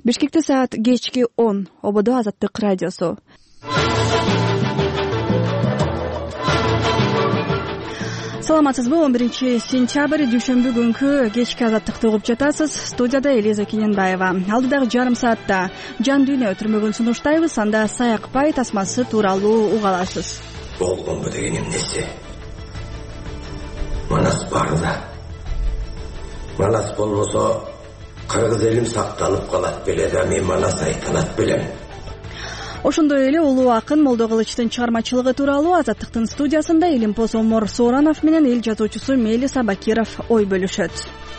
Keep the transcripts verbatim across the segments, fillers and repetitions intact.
Бишкекте саат кечки он. Ободо Азаттык радиосу. Саламатсызбы? он биринчи сентябрь дүйшөмбү күнкү кечки Азаттыкты угуп жатасыз. Студияда Элиза Кененбаева. Алдыдагы жарым саатта жан дүйнө өтүрмөгүн сунуштайбыз. Анда Саякпай тасмасы тууралуу уга аласыз. Болгонбу деген эмнеси? Манас барда. Манас болбосо кыргыз элим сакталып калат беле да, мен манас айталат белем. Ошондой эле улуу акын Молдокылычтын чыгармачылыгы тууралуу Азаттыктын студиясында Илимпоз Омор Сооронов менен эл жазуучусу Мелис Абакиров ой бөлүшөт.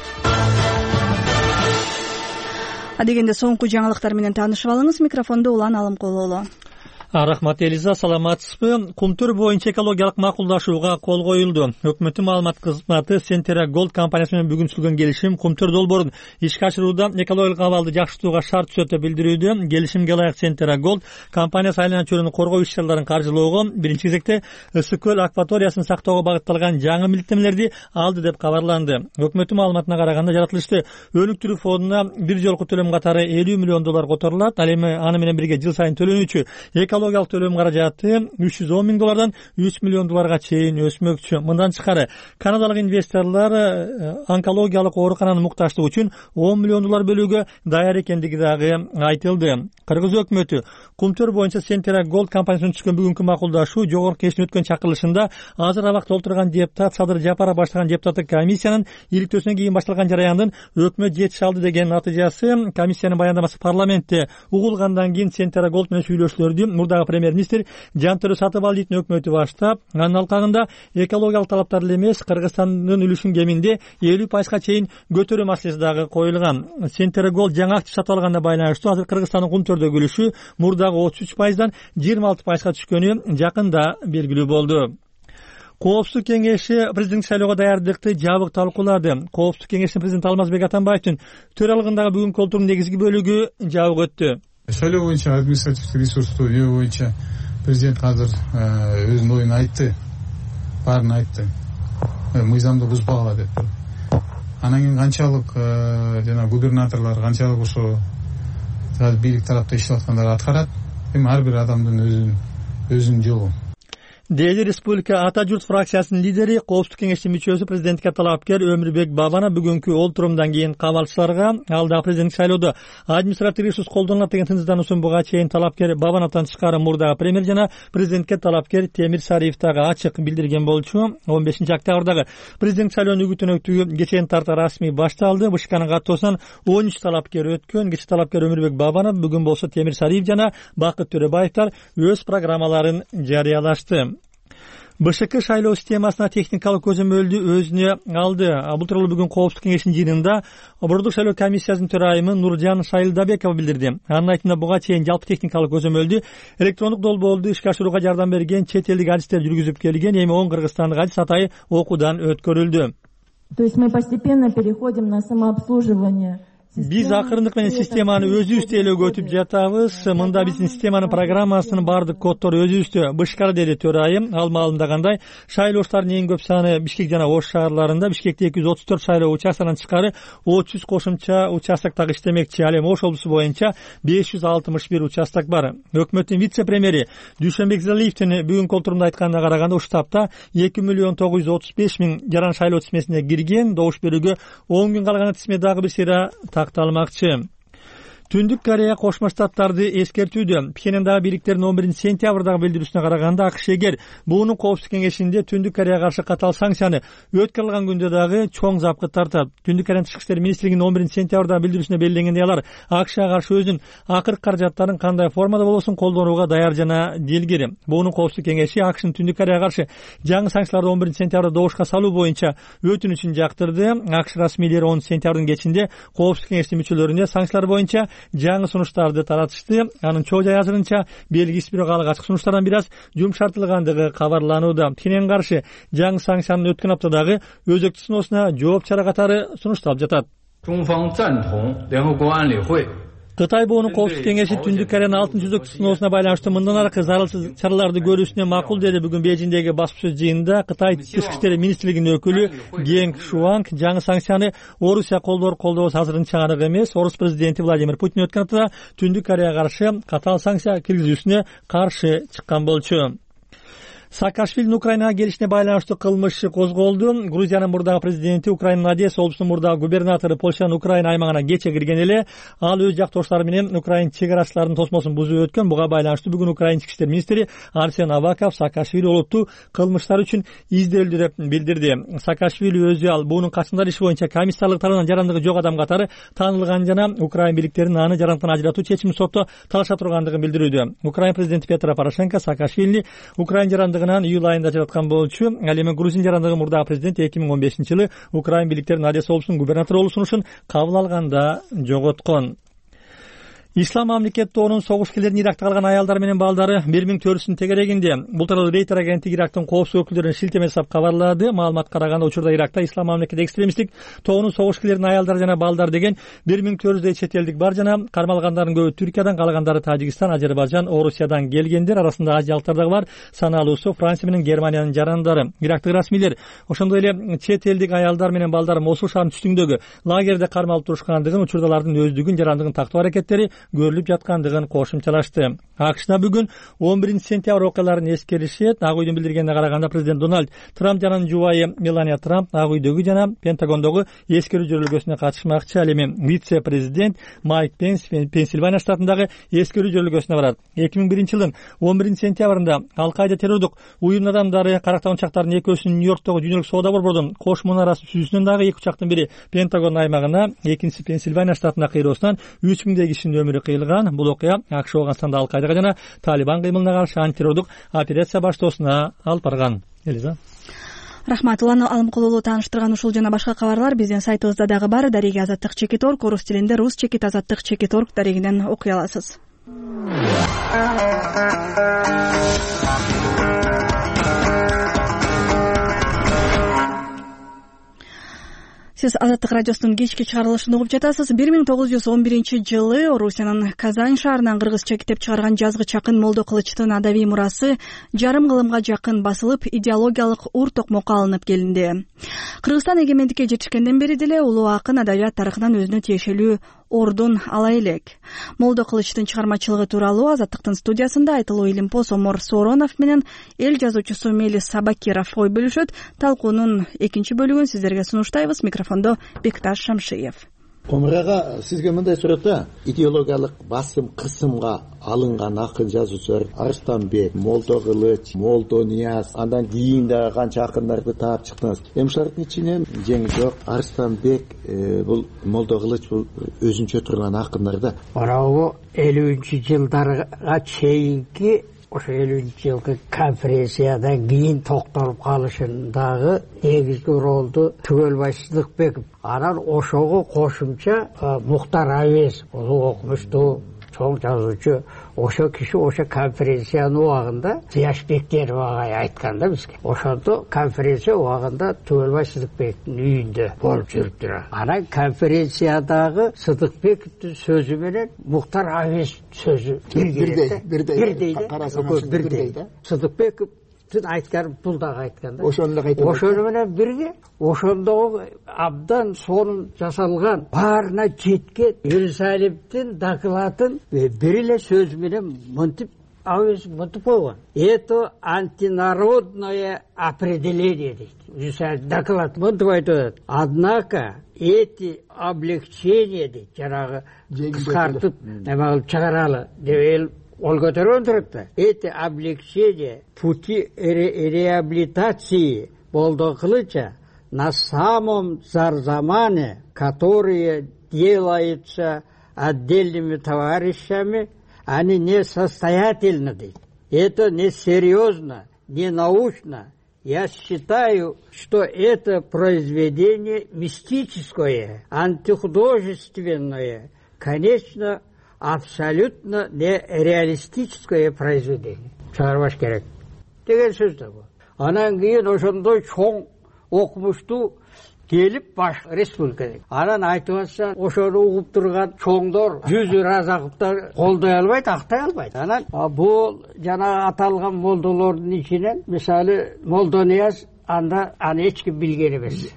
Адегенде соңку жаңылыктар менен таанышып алыңыз. Микрофонду Улан Алымкулуулу. Рахмат Элиза, саламатсызбы? Кумтур боюнча экологиялык макулдашууга кол коюлду. Өкмөттүн маалымат кызматы Сентера Голд компаниясы менен бүгүн түзүлгөн келишим Кумтур долбоорун ишке ашырууда экологиялык абалды жакшыртууга шарт түзөтө билдирүүдө. Келишимге ылайык Сентера Голд компаниясы айлана чөйрөнү коргоо иш-чараларын каржылоого, биринчи кезекте ысык көл акваториясын сактоого багытталган жаңы милдеттемелерди алды деп кабарланды. Өкмөттүн маалыматына караганда жаратылышты өнүктүрүү фондуна бир жолку төлөм катары элүү миллион доллар которулат. Ал эми аны менен бирге жыл сайын төлөнүүчү экологиялык төлөм каражаты үч жүз он миң доллардан үч миллион долларга чейин өсмөкчү. Мындан тышкары канадалык инвесторлор онкологиялык оорукананын муктаждыгы үчүн он миллион доллар бөлүүгө даяр экендиги дагы айтылды. Кыргыз өкмөтү Кумтур боюнча Сентера Голд компаниясынын түшкөн бүгүнкү макулдашуу жогорку кеңештин өткөн чакырылышында азыр абакта олтурган депутат Садыр Жапаров баштаган депутаттык комиссиянын иликтөөсүнөн кийин башталган жараяндын өкмөт жетише алды деген натыйжасы. Комиссиянын баяндамасы парламентте угулгандан кийин Сентера Голд менен сүйлөшүүлөрдү мурдагы премьер-министр Жантөрө Сатыбалдиевдин өкмөтү баштап, анын алкагында экологиялык талаптар эле эмес, Кыргызстандын үлүшүн кеминде элүү пайызга чейин көтөрүү маселеси дагы коюлган. Сентера Голд жаңы акча сатып алганына байланыштуу азыр Кыргызстандын Кумтурдогу үлүшү мурдагы отуз үч пайыздан жыйырма алты пайызга түшкөнү жакында белгилүү болду. Коопсуздук кеңеши президенттик шайлоого даярдыкты жабык талкуулады. Коопсуздук кеңешинин президенти Алмазбек Атамбаевдин төралыгындагы бүгүнкү колтурдун негизги бөлүгү жабык өттү. Шайлоо боюнча административдик ресурсту жөө боюнча президент азыр өзүнүн оюн айтты, баарын айтты. Мыйзамды бузбагыла деп. Анан кийин канчалык жана губернаторлор канчалык ошо бийлик тарапта иштеп аткандар аткарат. Эми ар бир адамдын өзүнүн өзүнүн жолу. Дээди Республика Ата журт фракциясынын лидери, Коопсуздук кеңештин мүчөсү президентке талапкер Өмүрбек Бабана бүгүнкү олтурумдан кийин кабалчыларга алдағы президенттик шайлоодо административдик ресурс колдонулат деген тынчсыздануусун буга чейин талапкер Бабанатан тышкары мурдагы премьер жана президентке талапкер Темир Сариев дагы ачык билдирген болчу. он бешинчи октябрдагы президенттик шайлоонун үгүт өнөктүгү кечээни тарта расмий башталды. Бышканын каттоосунан он үч талапкер өткөн. Кечээ талапкер Өмүрбек Бабана, бүгүн болсо Темир Сариев жана Бакыт Төрөбаевдер өз программаларын жарыялашты. БШК шайлоо системасына техникалык көзөмөлдү өзүнө алды. Бул тууралуу бүгүн Коопсуздук кеңешинин жыйынында Бордук шайлоо комиссиясынын төрайымы Нуржан Шайлдабекова билдирди. Анын айтымында буга чейин жалпы техникалык көзөмөлдү электрондук долбоорду ишке ашырууга жардам берген чет элдик адистер жүргүзүп келген. Эми он кыргызстандык адис атайы окуудан өткөрүлдү. То есть мы постепенно переходим на самообслуживание. Биз акырындык менен системаны өзүбүз тейлөөгө өтүп жатабыз. Мында биздин системанын программасынын баардык коддору өзүбүздө. Бышкар деди төрайым. Ал маалымдагандай, шайлоочулардын эң көп саны Бишкек жана Ош шаарларында. Бишкекте эки жүз отуз төрт шайлоо участоктан тышкары отуз жүз кошумча участок дагы иштемекчи. Ал эми Ош облусу боюнча беш жүз алтымыш бир участок бар. Өкмөттүн вице-премьери Дүйшөнбек Залиевдин бүгүнкү олтурумда айтканына караганда, ушул таапта эки миллион тогуз жүз отуз беш миң жаран шайлоо тизмесине кирген. Добуш берүүгө он күн калган тизме дагы бир сыйра такталмакчы. Түндүк Корея Кошмо Штаттарды эскертүүдө. Пхеньяндагы бийликтердин он биринчи сентябрдагы билдирүүсүнө караганда, АКШ эгер буунун коопсуздук кеңешинде Түндүк Кореяга каршы катаал санкцияны өткөрүлгөн күндө дагы чоң запкыт тартат. Түндүк Кореянын тышкы иштер министрлигинин он биринчи сентябрдагы билдирүүсүнө белгиленгендей, алар АКШга каршы өзүнүн акыркы каражаттарын кандай формада болбосун колдонууга даяр жана дилгир. Буунун коопсуздук кеңеши АКШнын Түндүк Кореяга каршы жаңы санкцияларды он биринчи сентябрда добушка салуу боюнча өтүнүчүн жактырды. АКШ расмийлери онунчу сентябрдын кечинде коопсуздук кеңештин мүчөлөрүнө санкциялар боюнча жаңы сунуштарды таратышты. Анын чоо жай азырынча белгисиз бирок алык ачык сунуштардан бир аз жумшартылгандыгы кабарланууда. Пхеньянга каршы жаңы санкциянын өткөн аптадагы өзөктүү сыноосуна жооп чара катары сунушталып жатат. 中方赞同联合国安理会 Кытай боонун коопсуздук кеңеши Түндүк Кореянын алтынчы өзөкчү сыноосуна байланыштуу мындан аркы зарылсыз чараларды көрүүсүнө макул деди бүгүн Бейжиңдеги басма сөз жыйынында Кытай тышкы иштер министрлигинин өкүлү Генг Шуанг. Жаңы санкцияны Орусия колдоор колдобосу азырынча анык эмес. Орус президенти Владимир Путин өткөн аптада Түндүк Кореяга каршы катаал санкция киргизүүсүнө каршы чыккан болчу. Саакашвилинин Украинага келишине байланыштуу кылмыш козголду. Грузиянын мурдагы президенти, Украинанын Одесса облусунун мурдагы губернатору Польшанын Украина аймагына кече кирген эле ал өз жактоштору менен Украин чек арачыларынын тосмосун бузуп өткөн. Буга байланыштуу бүгүн Украин ички иштер министри Арсен Аваков Саакашвили олуттуу кылмыштар үчүн изделүүдө деп билдирди. Саакашвили өзү ал буунун качкындар иши боюнча комиссарлык тарабынан жарандыгы жок адам катары таанылган жана Украин бийликтеринин аны жарандыктан ажыратуу чечимин сотто талаша тургандыгын билдирүүдө. Украин президенти Петро Порошенко Саакашвилини Украин жарандыгы июль айында ажыраткан болчу. Ал эми Грузин жарандыгы мурдагы президент эки миң он бешинчи жылы Украин бийликтеринин Одесса облусунун губернатору болуп сунушун кабыл алганда жоготкон. Ислам мамлекет тобунун согушкерлерин Иракта калган аялдар менен балдары бир миң төрт жүздүн тегерегинде. Бул тууралуу Рейтер агенттиги Ирактын коопсуздук өкүлдөрүнө шилтеме жасап кабарлады. Маалыматка караганда учурда Иракта Ислам мамлекет экстремисттик тобунун согушкерлеринин аялдары жана балдары деген бир миң төрт жүздөй чет элдик бар жана кармалгандардын көбү Түркиядан, калгандары Тажикстан, Азербайжан, Орусиядан келгендер. Арасында азиялыктар дагы бар. Саналуусу Франция менен Германиянын жарандары. Ирактык расмийлер ошондой эле чет элдик аялдар менен балдар Мосул шаарынын түштүгүндөгү лагерде кармалып турушкандыгын, учурда алардын өздүгүн, жарандыгын тактоо аракеттери көрүлүп жаткандыгын кошумчалашты. АКШда бүгүн он биринчи сентябрь окуяларын эскеришет. Ак үйдүн билдиргенине караганда президент Дональд Трамп жана жубайы Мелания Трамп Ак үйдөгү жана Пентагондогу эскерүү жөрөлгөсүнө катышмакчы. Ал эми вице-президент Майк Пенс Пенсильвания штатындагы эскерүү жөрөлгөсүнө барат. эки миң биринчи жылдын он биринчи сентябрында Ал-Каида террордук уюмдун адамдары карактаган учактардын экөөсүн Нью-Йорктогу дүйнөлүк соода борбордун кош мунарасы түзүүсүнөн дагы эки учактын бири Пентагон аймагына, экинчиси Пенсильвания штатына кыйроосунан үч миңдей кишинин өмүрү кыйылган. Бул окуя АКШ Афганстанда Ал-Каидага жана Талибан кыймылына каршы антитеррордук операция баштоосуна алып барган. Элиза. Рахмат. Уланы алымкулуулуу тааныштырган ушул жана башка кабарлар биздин сайтыбызда дагы бар. Дареги Азаттык чекит орг, орус тилинде рус чекит азаттык чекит орг дарегинен окуй аласыз. Сиз Азаттык радиосунун кечки чыгарылышын угуп жатасыз. бир миң тогуз жүз он биринчи жылы Орусиянын Казань шаарынан кыргызча китеп чыгарган жазгы чакын Молдо Кылычтын адабий мурасы жарым кылымга жакын басылып, идеологиялык ур токмокко алынып келинди. Кыргызстан эгемендикке жетишкенден бери деле улуу акын адабият тарыхынан өзүнө тиешелүү ордун ала элек. Молдо Кылычтын чыгармачылыгы тууралуу Азаттыктын студиясында айтылуу илимпоз Омор Соронов менен эл жазуучусу Мелис Сабакиров ой бөлүшөт. Талкуунун экинчи бөлүгүн сиздерге сунуштайбыз. Микрофондо Бекташ Шамшиев. Омурага сизге мындай сурап да, идеологиялык басым кысымга алынган акын жазуучулар Арыстанбек, Молдо Кылыч, Молдо Нияз, андан кийин дагы канча акындарды таап чыктыңыз. Эми шулардын ичинен жеңи жок Арыстанбек, бул Молдо Кылыч бул өзүнчө турган акындар да. Арабы элүүнчү жылдарга чейинки ошо элүүнчү жылкы конференциядан кийин токтолуп калышындагы негизги ролду Түгөлбай Сыдыкбеков, анан ошого кошумча Мухтар Авез, улуу окумуштуу чоң жазуучу, ошо киши ошо конференциянын убагында Зияшбектеров агай айткан да бизге. Ошондо конференция убагында Түгөлбай Сыдыкбековдун үйүндө болуп жүрүптүр. Анан конференциядагы Сыдыкбековдун сөзү менен Мухтар Авез сөзү бирдей, бирдей, бирдей да. Сыдыкбеков айткан бул дагы айткан да. Ошону да кайтып. Ошону менен бирге ошондогу абдан сонун жасалган баарына жеткен Иерусалимдин докладын бир эле сөз менен мынтип Авез мынтип койгон. Это антинародное определение дейт. Иерусалим доклад мынтип айтат. Однако эти облегчения дейт, жанагы кыскартып эме чыгаралы деп ол көтөргөн турат да. Эти облегчения пути ре реабилитации Молдо Кылыча на самом зарзамане, которые делаются отдельными товарищами, они несостоятельны. Это несерьезно, не научно. Я считаю, что это произведение мистическое, антихудожественное, конечно, абсолютно нереалистическое произведение. Чыгарбаш керек деген сөз да бу. Анан кийин ошондой чоң окумуштуу келип баш республика анан айтып атса ошону угуп турган чоңдор жүз разакыптар колдой албайт, актай албайт. Анан бул жана аталган молдолордун ичинен мисалы Молдонияз анда аны эч ким билген эмес.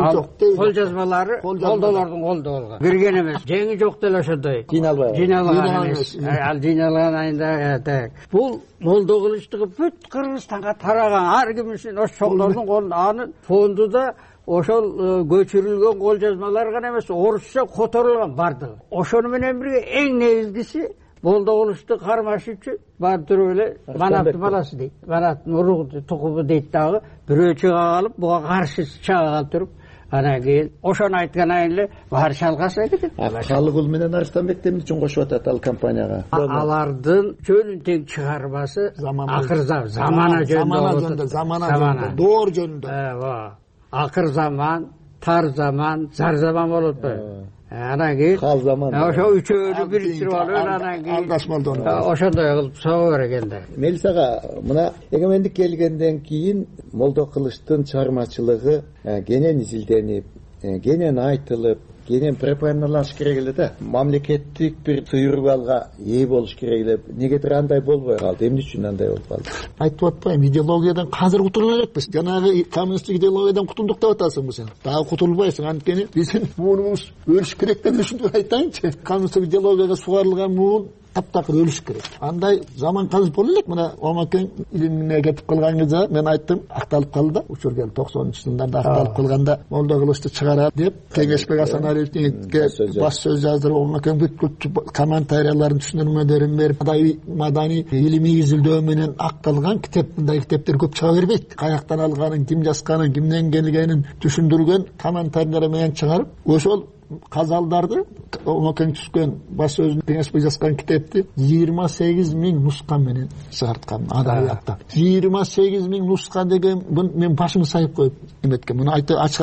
Кол жазмалары молдолордун колдо болгон. Кирген эмес. Жеңи жок деле ошондой. Жыйналбай. Жыйналган эмес. Ал жыйналган айында бул молдо кылычтыгы бүт Кыргызстанга тараган ар ким үчүн ошо чоңдордун колунда анын фондуда ошол көчүрүлгөн кол жазмалар гана эмес, орусча которулган бардыгы. Ошону менен бирге эң негизгиси молдо кылычты кармаш үчүн барып туруп эле Манаттын баласы дейт. Манаттын уругу тукуму дейт дагы бирөө чыга калып, буга каршы чыга калып туруп, анан кийин ошону айткандан эле баары шалгаса кетет. Халыгул менен Арыстанбек эмне үчүн кошуп атат ал компанияга? Алардын жөнүн тең чыгармасы акыр замана жөнүндө, замана жөнүндө, доор жөнүндө. Акыр заман, тар заман, зар заман болот го. Анан кийин кал заман. Ошо үчөөнү бириктирип алып, анан кийин алдашмалдон. Ошондой кылып сого керек энди. Мелисага, мына эгемендик келгенден кийин молдо кылычтын чыгармачылыгы кенен изилденип, кенен айтылып, кенен пропагандалаш керек эле да. Мамлекеттик бир сыйыргалга ээ болуш керек эле. Негедир андай болбой калды. Эмне үчүн андай болуп калды? Айтып атпайм, идеологиядан азыр кутулуп элекпиз. Жанагы коммунисттик идеологиядан кутулдук деп атасыңбы сен? Дагы кутулбайсың. Анткени биздин муунубуз өлүш керек деп ушинтип айтайынчы. Коммунисттик идеологияга сугарылган муун таптакыр өлүш керек. Андай заман казып боло элек. Мына Омакен илимине кетип калган кезде мен айттым, акталып калды. Учур келди токсонунчу жылдарда акталып калганда молдо кылычты чыгарат деп Кеңешбек Асаналиевке баш сөз жаздырып, Омакен бүт комментарияларын, түшүндүрмөлөрүн берип, мадани илимий изилдөө менен акталган китеп, мындай китептер көп чыга бербейт. Каяктан алганын, ким жазганын, кимден келгенин түшүндүргөн комментариялар менен чыгарып, ошол казалдарды Омакен түшкөн баш сөзүн Кеңешбек жазган китепти жыйырма сегиз миң нуска менен чыгарткан адабиятта. жыйырма сегиз миң нуска деген мен башымды сайып коюп эметкен. Муну ачык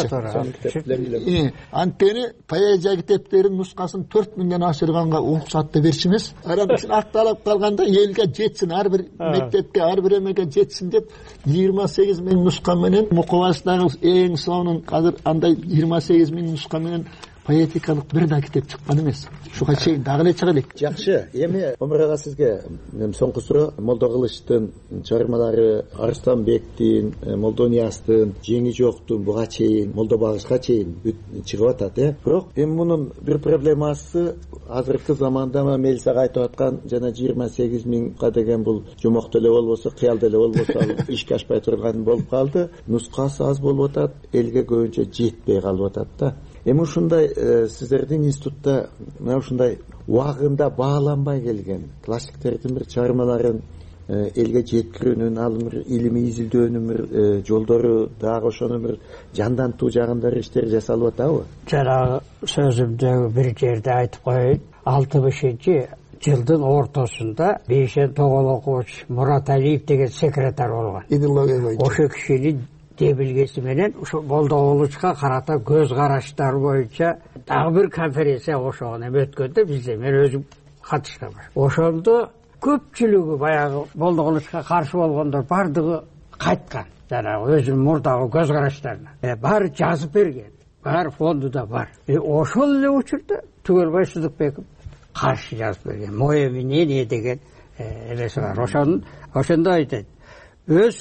айтайынчы. Анткени поэзия китептеринин нускасын төрт миңден ашырганга уруксатты берчү эмес. Анан акталып калганда элге жетсин, ар бир мектепке, ар бир эмеге жетсин деп жыйырма сегиз миң нуска менен мукабасындагы эң сонун азыр андай жыйырма сегиз миң нуска менен поэтикалык бир да китеп чыккан эмес. Ушуга чейин дагы эле чыга элек. Жакшы. Эми Омар ага сизге соңку суроо. Молдо кылычтын чыгармалары Арыстанбектин, Молдонияздын, Жеңи жоктун буга чейин, Молдо багышка чейин чыгып атат, э. Бирок эми мунун бир проблемасы азыркы заманда Мелисага айтып аткан жана жыйырма сегиз миңга деген бул жомок деле болбосо, кыял деле болбосо ишке ашпай турган болуп калды. Нускасы аз болуп атат, элге көбүнчө жетпей калып атат да. Эми ушундай сиздердин институтта мына ушундай убагында бааланбай келген классиктердин бир чыгармаларын элге жеткирүүнүн, ал бир илимий изилдөөнүн бир жолдору, дагы ошону бир жандантуу жагында иштер жасалып атабы? Жанагы сөзүмдө бир жерде айтып коеюн. алтымышынчы жылдын ортосунда Бейшен Тоголокович Мураталиев деген секретарь болгон. Идеология боюнча. Ошо кишинин дебилгеси менен ошо молдо кылычка карата көз караштары боюнча дагы бир конференция ошону эми өткөндө бизде мен өзүм катышкам. Ошондо көпчүлүгү баягы молдо кылычка каршы болгондор бардыгы кайткан. Жанагы өзүнүн мурдагы көз караштарына. Баары жазып берген. Баары фондуда бар. Ошол эле учурда Түгөлбай Сыдыкбеков каршы жазып берген. Мое мнение деген эмеси бар. Ошону ошондо айтат. Өз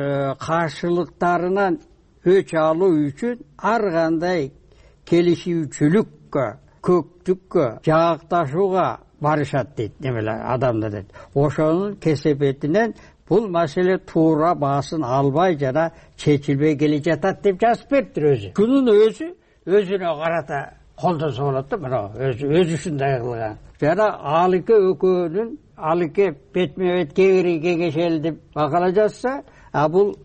каршылыктарынан өч алуу үчүн ар кандай келишүүчүлүккө, көктүккө, жаакташууга барышат дейт немелер адамдар дейт. Ошонун кесепетинен бул маселе туура баасын албай жана чечилбей келе жатат деп жазып бериптир өзү. Шунун өзү өзүнө карата колдонсо болот да, мына өзү өзү ушундай кылган. Жана Алыке экөөнүн Алыке бетме бет кеңири кеңешели деп макала жазса, а бул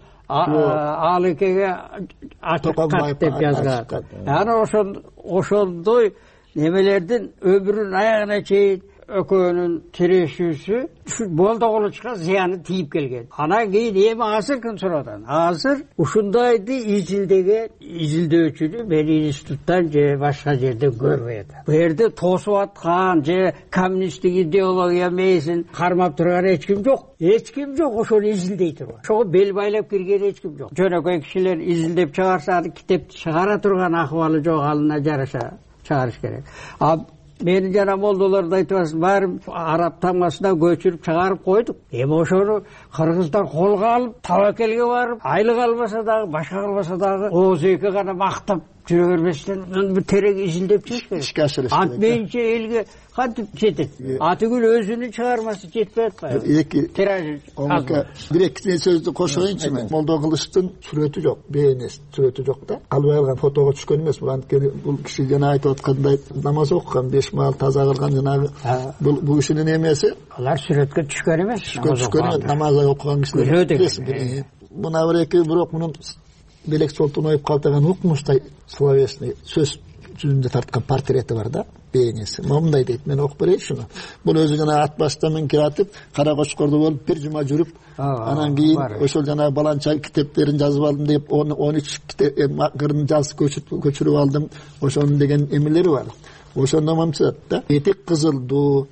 Алыкеге ачык кат деп жазган. Аны ошондой немелердин өмүрүнүн аягына чейин экөөнүн тирешүүсү ушу Молдоголучка зыяны тийип келген. Анан кийин эми азыркы суроодон азыр ушундайды изилдеген изилдөөчүнү мен институттан же башка жерде көрбөй атам. Бу жерде тосуп аткан же коммунисттик идеология мээсин кармап турган эч ким жок. Эч ким жок ошону изилдей турган. Ошого бел байлап кирген эч ким жок. Жөнөкөй кишилер изилдеп чыгарса аны китепти чыгара турган акыбалы жок, алына жараша чыгарыш керек. А менин жана молдолорду айтып атасың, баары араб тамгасына көчүрүп чыгарып койдук. Эми ошону кыргыздар колго алып, табакелге барып, айлык албаса дагы, башка кылбаса дагы ооз эки гана мактап жүрө бербестен бир терек изилдеп чыгыш керек. Ат менче элге кантип жетет? Атыгүл өзүнүн чыгармасы жетпей атпайбы? Эки тираж. Бир эки сөздү кошоюнчу мен. Молдокылычтын сүрөтү жок, бейнеси сүрөтү жок да. Албай калган фотого түшкөн эмес. Бул анткени бул киши жана айтып аткандай намаз окуган, беш маал таза кылган жанагы бул бул кишинин эмеси. Алар сүрөткө түшкөн эмес. Түшкөн намаз окуган кишилер. Мына бир эки бирок мунун Белек Солтуноев калтырган укмуштай словесный сөз жүзүндө тарткан портрети бар да, бейнеси. Мындай дейт, мен окуп берейинчи уну. Бул өзү жана ат баштан мен киратып, кара кочкордо болуп бир жума жүрүп, анан кийин ошол жана баланча китептерин жазып алдым деп, он үч кырын жазып көчүрүп алдым. Ошонун деген эмелери бар. Ошондо мамчат да, этик кызылдуу,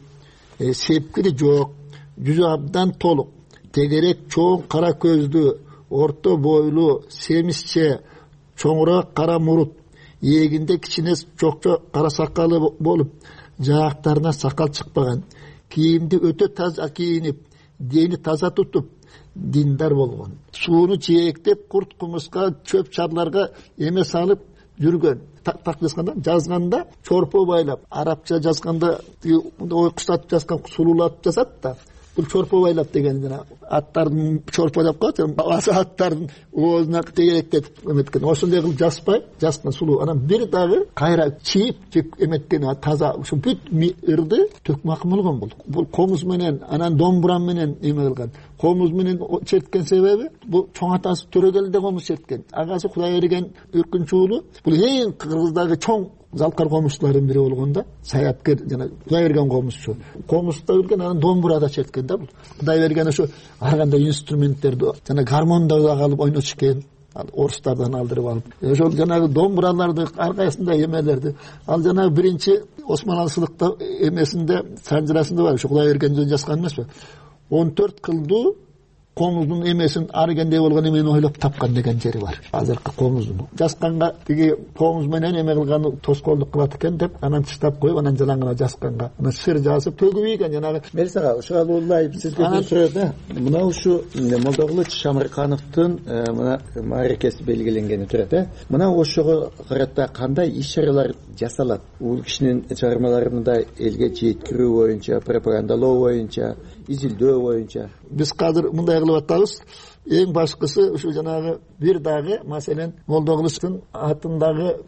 сепкири жок, жүзү абдан толук, тегерек чоң кара көздүү, орто бойлуу, семисче, чоңураак кара мурут, эгинде кичине чокчо кара сакалы болуп, жаактарына сакал чыкпаган, кийимди өтө таза кийинип, дени таза тутуп, диндар болгон. Сууну жээктеп, курт кумуска, чөп чарларга эме салып жүргөн. Так жазганда чорпо байлап, арабча жазганда ойкуштатып жазган, сулуулатып жазат да. Бул чорпо байлап деген жана аттардын чорпо деп коет, аттардын оозуна тегеректетип эметкен. Ошондой кылып жазбай, жазган сулуу. Анан бир дагы кайра чийип эметкен таза ушу бүт ырды төкмакы болгон бул. Бул комуз менен, анан домбурам менен эме кылган. Комуз менен черткен себеби бул чоң атасы Төрөгелде комуз черткен. Агасы Кудайберген Үркүнч уулу. Бул эң Кыргыздагы чоң залкар комузчулардын бири болгон да, саяткер жана Кудайберген комузчу. Комузда өлгөн, анан домбурада черткен да бул. Кудайберген ошо ар кандай инструменттерди жана гармондорду алып ойнотушкен. Орустардан алдырып алып. Ошол жанагы домбураларды ар кайсында эмелерди. Ал жанагы биринчи Османлысылыкта эмесинде, санжырасында бар. Ошо Кудайберген жазган эмеспи? он төрт кылдуу комуздун эмесин аргендей болгон эмени ойлоп тапкан деген жери бар. Азыркы комуздун. Жазганга тиги комуз менен эме кылганы тоскоолдук кылат экен деп, анан чыштап коюп, анан жалаңына жазганга, анан сыр жазып төгүп ийген жанагы. Мелисага, ушуга улай сизге бир суроо да. Мына ушу Молдокулуч Шамыркановдун мына мааракеси белгиленгени турат э. Мына ошого карата кандай иш-чаралар жасалат? Бул кишинин чыгармаларында элге жеткирүү боюнча, пропагандалоо боюнча, изилдөө боюнча. Биз казыр мындай кылып атабыз. Эң башкысы ушу жанагы бир дагы маселен Молдокулучтун атындагы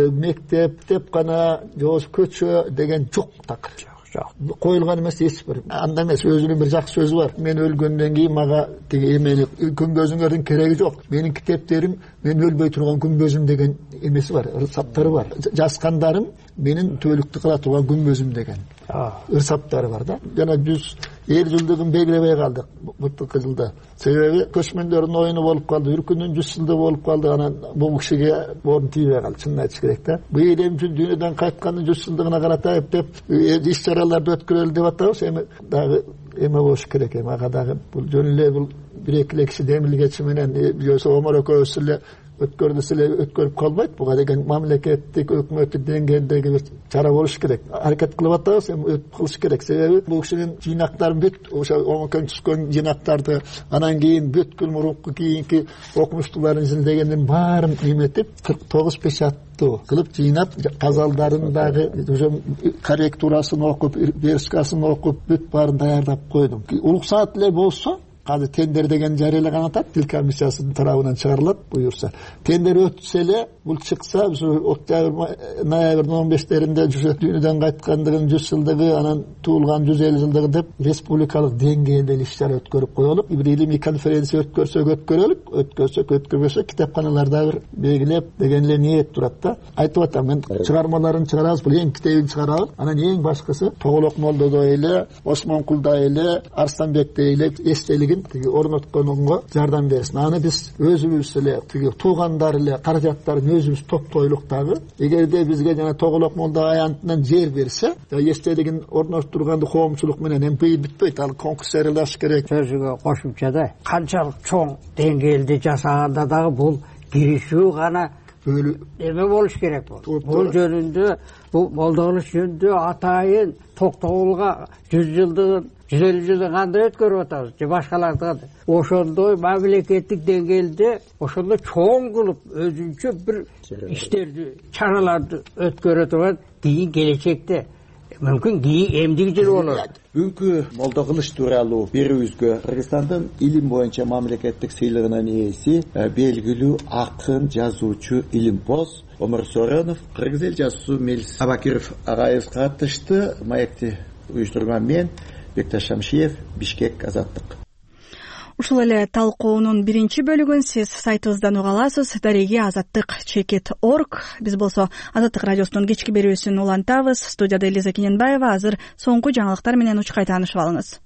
мектеп деп гана же көчө деген жок так. Жок. Коюлган эмес эч бир. Анда эмес, өзүнүн бир жакшы сөзү бар. Мен өлгөндөн кийин мага тиги эмени күмбөзүңөрдүн кереги жок. Менин китептерим мен өлбөй турган күмбөзүм деген эмеси бар, ырсаптары бар. Жазгандарым менин түбөлүктү кыла турган күмбөзүм деген ырсаптары бар да. Жана жүз эл жылдыгын белгилебей калдык былтыркы жылда. Себеби көчмөндөрдүн оюну болуп калды, Үркүндүн жүз жылдыгы болуп калды. Анан бул кишиге орун тийбей калды, чынын айтыш керек да. Быйыл эми дүйнөдөн кайткандын жүз жылдыгына карата деп иш-чараларды өткөрөлү деп атабыз. Эми дагы эме болуш керек. Эми ага дагы бул жөн эле бул бир эки эле киши демилгечи менен жөсө Омар экөөбүз эле өткөрдүс эле өткөрүп калбайт. Буга деген мамлекеттик өкмөттүк деңгээлдеги бир чара болуш керек. Аракет кылып атабыз, эми кылыш керек. Себеби бул кишинин жыйнактарын бүт ошо оңокөн түшкөн жыйнактарды, анан кийин бүткүл мурунку кийинки окумуштууларын изилдегендин баарын эметип кырк тогуз печаттуу кылып жыйнап, казалдарын дагы ошо корректурасын окуп, верскасын окуп, бүт баарын даярдап койдум. Улук саат эле болсо азыр тендер деген жарыялаган атат, тил комиссиясынын тарабынан чыгарылат буюрса. Тендер өтсө эле бул чыкса, октябрь ноябрдын он бештеринде дүйнөдөн кайткандыгын жүз жылдыгы, анан туулган жүз элүү жылдыгы деп республикалык деңгээлде иш чара өткөрүп коелук. Бир илимий конференция өткөрсөк өткөрөлүк, өткөрсөк өткөрбөсөк китепканаларда бир белгилеп деген эле ниет турат да. Айтып атам, мен чыгармаларын чыгарабыз, бул эң китебин чыгарабыз. Анан эң башкысы Тоголок Молдодо эле, Осмонкулда эле, Арстанбекте эле эстелигин тиги орнотконго жардам берсин. Аны биз өзүбүз эле тиги туугандар эле каражаттарын өзүбүз топтойлук дагы. Эгерде бизге жана Тоголок Молдо аянтынан жер берсе, эстелигин орноштурганды коомчулук менен эмпи бүтпөйт, ал конкурс жарыялаш керек. Сөзүгө кошумчада канчалык чоң деңгээлде жасаганда дагы бул киришүү гана эме болуш керек болду. Бул жөнүндө, бул молдолуш жөнүндө атайын Токтогулга жүз жылдыгын, жүз элүү жылдыгын кандай өткөрүп атабыз, же башкаларды ошондой мамлекеттик деңгээлде ошондой чоң кылып өзүнчө бир иштерди, чараларды өткөрө турган кийин келечекте мүмкүн кийин эмдик жыл болот. Бүгүнкү молдо кылыш тууралуу берүүбүзгө Кыргызстандын илим боюнча мамлекеттик сыйлыгынын ээси белгилүү акын, жазуучу, илимпоз Омар Соронов, Кыргыз эл жазуусу Мелис Абакиров агайыбыз катышты. Маекти уюштурган мен Бекташ Шамшиев, Бишкек, Азаттык. Ушул эле талкуунун биринчи бөлүгүн сиз сайтыбыздан уга аласыз. Дареги азаттык чекит точка орг. Биз болсо Азаттык радиосунун кечки берүүсүн улантабыз. Студияда Элиза Кененбаева. Азыр соңку жаңылыктар менен учкай таанышып алыңыз.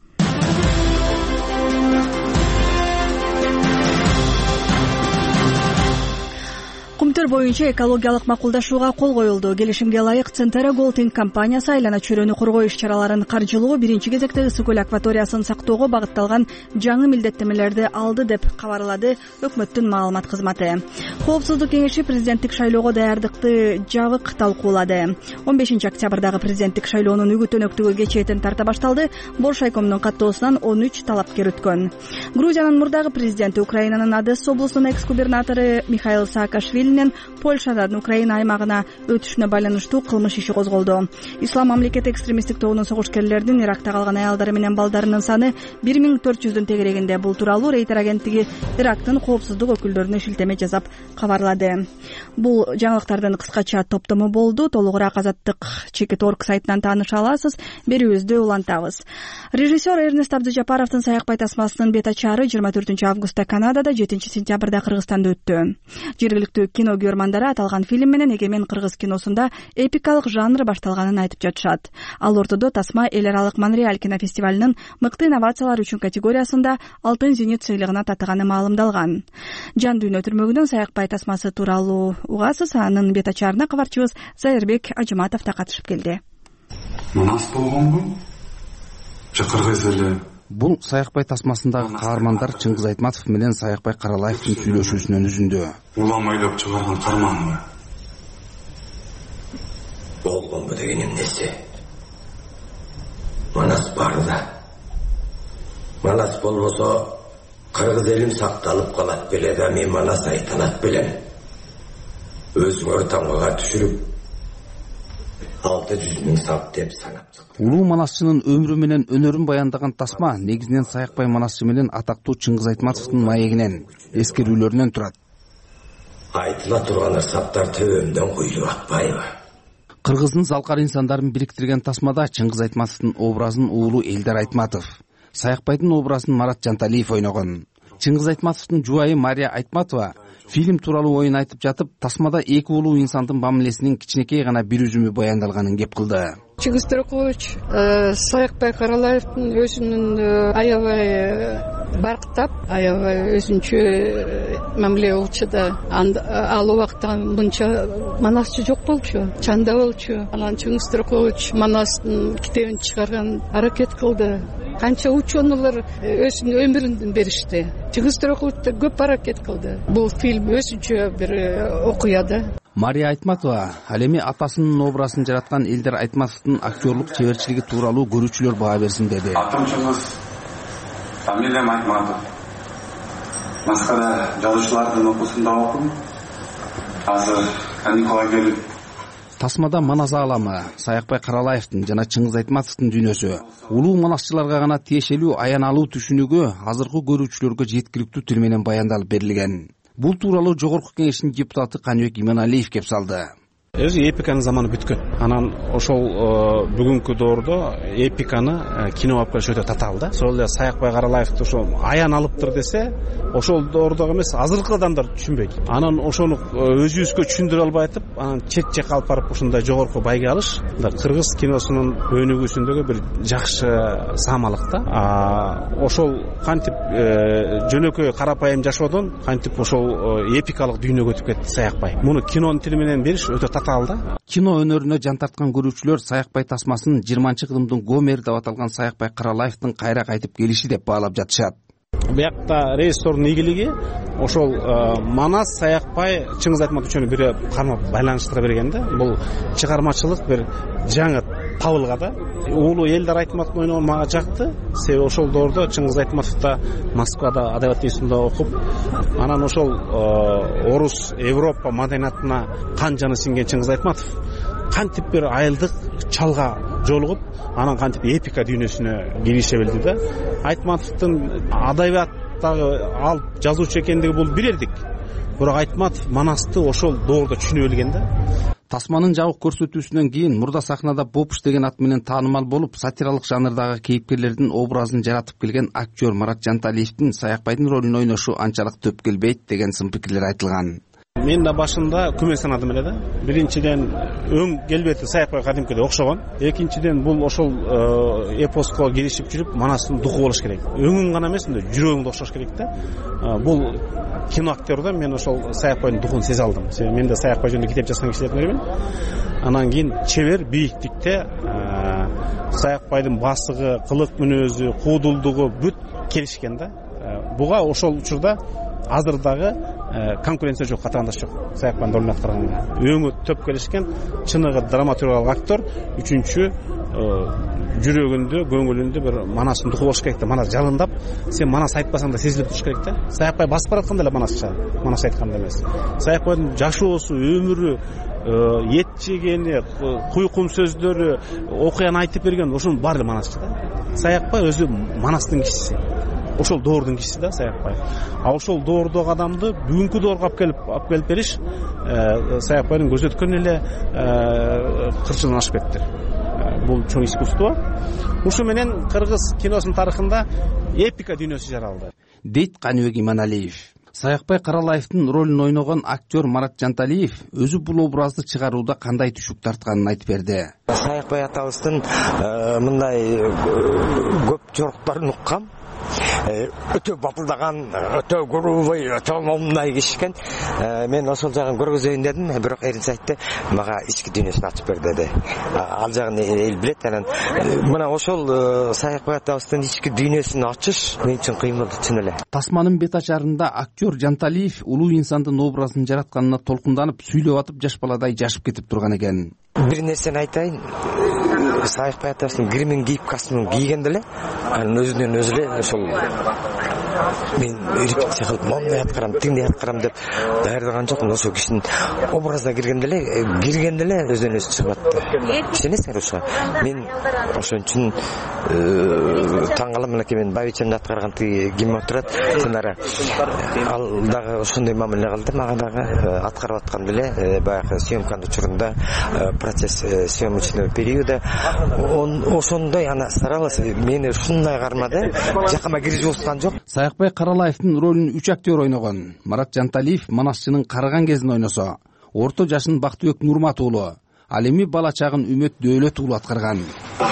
Кумтөр боюнча экологиялык макулдашууга кол коюлду. Келишимге ылайык Центера Голдинг компаниясы айлана чөйрөнү коргоо иш-чараларын каржылоо биринчи кезекте ысык көл акваториясын сактоого багытталган жаңы милдеттемелерди алды деп кабарлады өкмөттүн маалымат кызматы. Коопсуздук кеңеши президенттик шайлоого даярдыкты жабык талкуулады. он бешинчи октябрдагы президенттик шайлоонун үгүт өнөктүгү кечээттен тарта башталды. Бош айкомдун каттоосунан он үч талапкер өткөн. Грузиянын мурдагы президенти, Украинанын Одесса облусунун экс-губернатору Михаил Саакашвили Польшадан Украина аймагына өтүшүнө байланыштуу кылмыш иши козголду. Ислам мамлекети экстремисттик тобунун согушкерлердин Иракта калган аялдары менен балдарынын саны бир миң төрт жүздүн тегерегинде. Бул тууралуу Рейтер агенттиги Ирактын коопсуздук өкүлдөрүнө шилтеме жасап кабарлады. Бул жаңылыктардын кыскача топтому болду. Толугураак азаттык чекит точка орг сайтынан тааныша аласыз. Берүүбүздү улантабыз. Режиссер Эрнест Абдыжапаровдун Саякбай тасмасынын бет ачары жыйырма төртүнчү августта Канадада, жетинчи сентябрда Кыргызстанда өттү. Жергиликтүү кино көрмандары аталган фильм менен эгемен кыргыз киносунда эпикалык жанр башталганын айтып жатышат. Ал ортодо тасма эл аралык Монреаль кинофестивалынын мыкты инновациялар үчүн категориясында алтын зенит сыйлыгына татыганы маалымдалган. Жан дүйнө түрмөгүнөн Саякбай тасмасы тууралуу угасыз. Анын бет ачарына кабарчыбыз Зайырбек Ажыматов да катышып келди. Манас болгонбу? Же кыргыз эле? Бул Саякбай тасмасындагы каармандар Чыңгыз Айтматов менен Саякбай Каралаевдин сүйлөшүүсүнөн үзүндү. Улам ойлоп чыгарган карманбы? Болгонбу деген эмнеси? Манас бар да. Манас болбосо кыргыз элим сакталып калат беле да, мен манас айталат белем. Өзүңөр таңгага түшүрүп алты жүз миң сап деп санап чыкты. Улуу манасчынын өмүрү менен өнөрүн баяндаган тасма негизинен Саякбай манасчы менен атактуу Чыңгыз Айтматовдун маегинен, эскерүүлөрүнөн турат. Айтыла турган саптар төбөмдөн куюлуп атпайбы? Кыргыздын залкар инсандарын бириктирген тасмада Чыңгыз Айтматовдун образын уулу Элдар Айтматов, Саякбайдын образын Марат Жанталиев ойногон. Чыңгыз Айтматовдун жубайы Мария Айтматова фильм тууралуу оюн айтып жатып, тасмада эки улуу инсандын мамилесинин кичинекей гана бир үзүмү баяндалганын кеп кылды. Чыңгыз Төрөкулович Саякбай Каралаевдин өзүнүн аябай барктап, аябай өзүнчө мамиле болчу да. Ал убакта мынча манасчы жок болчу, чанда болчу. Анан Чыңгыз Төрөкулович манастын китебин чыгарган аракет кылды. Канча ученыйлар өзүнүн өмүрүн беришти. Чыңгыз Төрөкулович да көп аракет кылды. Бул фильм өзүнчө бир окуя да. Мария Айтматова ал эми атасынын образын жараткан Элдар Айтматовдун актерлук чеберчилиги тууралуу көрүүчүлөр баа берсин деди. Атым Чыңгыз, фамилиям Айтматов. Маскада жазуучулардын окуусунда окудум. Азыр каникулга келип Тасмада Манас ааламы, Саякбай Каралаевдин жана Чыңгыз Айтматовдун дүйнөсү улуу манасчыларга гана тиешелүү аяналуу түшүнүгү азыркы көрүүчүлөргө жеткиликтүү тил менен баяндалып берилген. Бул тууралуу Жогорку Кеңештин депутаты Каныбек Иманалиев кеп салды. Өзү эпиканын заманы бүткөн. Анан ошол бүгүнкү доордо эпиканы кино алып келиш өтө татаал да. Сол эле Саякбай Каралаевди ошо аян алыптыр десе, ошол доордогу эмес, азыркы адамдар түшүнбөйт. Анан ошону өзүбүзгө түшүндүрө албай атып, анан чет жакка алып барып ушундай жогорку байге алыш кыргыз киносунун өнүгүүсүндөгү бир жакшы саамалык да. Ошол кантип жөнөкөй карапайым жашоодон кантип ошол эпикалык дүйнөгө өтүп кетти Саякбай. Муну кинонун тили менен бериш өтө Кино өнөрүнө жан тарткан көрүүчүлөр Саякбай тасмасын жыйырманчы кылымдын Гомери деп аталган Саякбай Каралаевдин кайра кайтып келиши деп баалап жатышат. Буякта режиссердун ийгилиги ошол Манас, Саякбай, Чыңгыз Айтматов үчөөнү бири кармап байланыштыра берген да. Бул чыгармачылык бир жаңы табылга да. Уулу Элдар Айтматовдун ойногон мага жакты. Себеби ошол доордо Чыңгыз Айтматов да Москвада адабият институтунда окуп, анан ошол орус, Европа маданиятына кан жаны сиңген Чыңгыз Айтматов кантип бир айылдык чалга жолугуп, анан кантип эпика дүйнөсүнө кирише билди да. Айтматовдун адабияттагы алып жазуучу экендиги бул билердик. Бирок Айтматов Манасты ошол доордо түшүнө билген да. Тасманын жабык көрсөтүүсүнөн кийин мурда сахнада Бопуш деген ат менен таанымал болуп, сатиралык жанрдагы кейипкерлердин образын жаратып келген актер Марат Жанталиевдин Саякбайдын ролун ойношу анчалык төп келбейт деген сын пикирлер айтылган. Мен да башында күмөн санадым эле да. Биринчиден өң келбети Саякбай кадимкиде окшогон. Экинчиден бул ошол эпоско киришип жүрүп Манастын духу болуш керек. Өңүң гана эмес, жүрөгүң да окшош керек да. Бул кино актерде мен ошол Саякбайдын духун сезе алдым. Себеби мен да Саякбай жөнүндө китеп жазган кишилердин биримин. Анан кийин чебер бийиктикте Саякбайдын басыгы, кылык мүнөзү, куудулдугу бүт келишкен да. Буга ошол учурда азыр дагы конкуренция жок, катарандаш жок. Саякбайдын ролун аткарганда өңү төп келишкен, чыныгы драматургиялык актер, үчүнчү жүрөгүндө, көңүлүндө бир Манастын духу болуш керек да. Манас жалындап, сен Манас айтпасаң да сезилип туруш керек да. Саякбай басып баратканда эле Манасча, Манас айтканда эмес. Саякбайдын жашоосу, өмүрү, эт жегени, куйкум сөздөрү, окуяны айтып берген, ошонун баары Манасча да. Саякбай өзү Манастын кишиси. Ошол доордун кишиси да Саякбай. А ошол доордогу адамды бүгүнкү доорго алып келип алып келип бериш Саякбайдын көрсөткөн эле кырчылыгын ашып кетти. Бул чоң искусство. Ушу менен кыргыз киносунун тарыхында эпика дүйнөсү жаралды. Дейт Каныбек Иманалиев. Саякбай Каралаевдин ролун ойногон актер Марат Жанталиев өзү бул образды чыгарууда кандай түшүк тартканын айтып берди. Саякбай атабыздын мындай көп жоруктарын уккам. Өтө бапылдаган, өтө грубый, өтө момундай киши экен. Мен ошол жагын көргөзөйүн дедим, бирок эрин сайтты мага ички дүйнөсүн ачып бер деди. Ал жагын эл билет. Анан мына ошол Саякбай атабыздын ички дүйнөсүн ачыш мен үчүн кыйын болду, чын эле. Тасманын бет ачарында актер Жанталиев улуу инсандын образын жаратканына толкунданып, сүйлөп атып жаш баладай жашып кетип турган экен. Бир нерсени айтайын. Саякбай атабыздын гримин кийип, костюмун кийгенде эле, анын өзүнөн өзү эле ошол мен репетиция кылып моундай аткарам, тиңдей аткарам деп даярдаган жокмун. Ошол кишинин образына киргенде эле, киргенде эле өзүнөн өзү чыгып атты. Ишенесиңер ушуга? Мен ошон үчүн таң калам. Мынакей мен Бабичемди аткарган тиги ким отурат, сценарий. Ал дагы ошондой мамиле кылды, мага дагы аткарып атканда эле баягы съемканын учурунда, процесс съемочного периода ошондой ана старалась мени ушундай кармады, жакыма кирип жуускан жок. Саякбай Каралаевдин ролун үч актер ойногон. Марат Жанталиев Манасчынын карыган кезин ойносо, орто жашын Бактыбек Нурмат уулу, ал эми бала чагын Үмөт Дөөлөт уулу аткарган.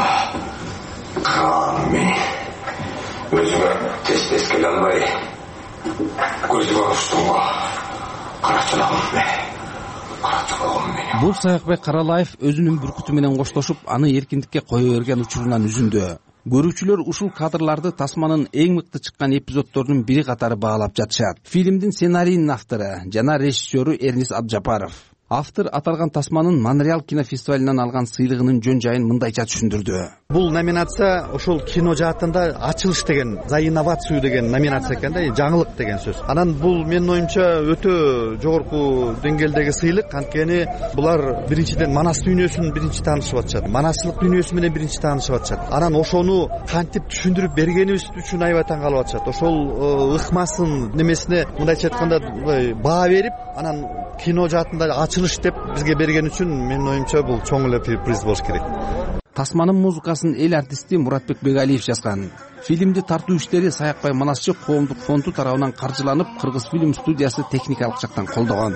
Мен өзүмө тез-тез келе албай көзүмө уруштум го. Карачылагым мен. Бул Саякбай Каралаев өзүнүн бүркүтү менен коштошуп, аны эркиндикке кое берген учурунан үзүндү. Көрүүчүлөр ушул кадрларды Тасманын эң мыкты чыккан эпизоддорунун бири катары баалап жатышат. Фильмдин сценарийинин автору жана режиссеру Эрнис Абджапаров. Автор аталган тасманын Монреаль кинофестивалынан алган сыйлыгынын жөн жайын мындайча түшүндүрдү. Бул номинация ошол кино жаатында ачылыш деген, за инновацию деген номинация экен да, жаңылык деген сөз. Анан бул менин оюмча өтө жогорку деңгээлдеги сыйлык, анткени булар биринчиден Манас дүйнөсүн биринчи таанышып атышат. Манаслык дүйнөсү менен биринчи таанышып атышат. Анан ошону кантип түшүндүрүп бергенибиз үчүн аябай таң калып атышат. Ошол ыкмасын немесине мындайча айтканда баа берип, анан кино жаатында ачылыш деп бизге берген үчүн менин оюмча бул чоң эле приз болуш керек. Тасманын музыкасын эл артисти Муратбек Бегалиев жазган. Фильмди тартуу иштери Саякбай Манасчы коомдук фонду тарабынан каржыланып, Кыргыз фильм студиясы техникалык жактан колдогон.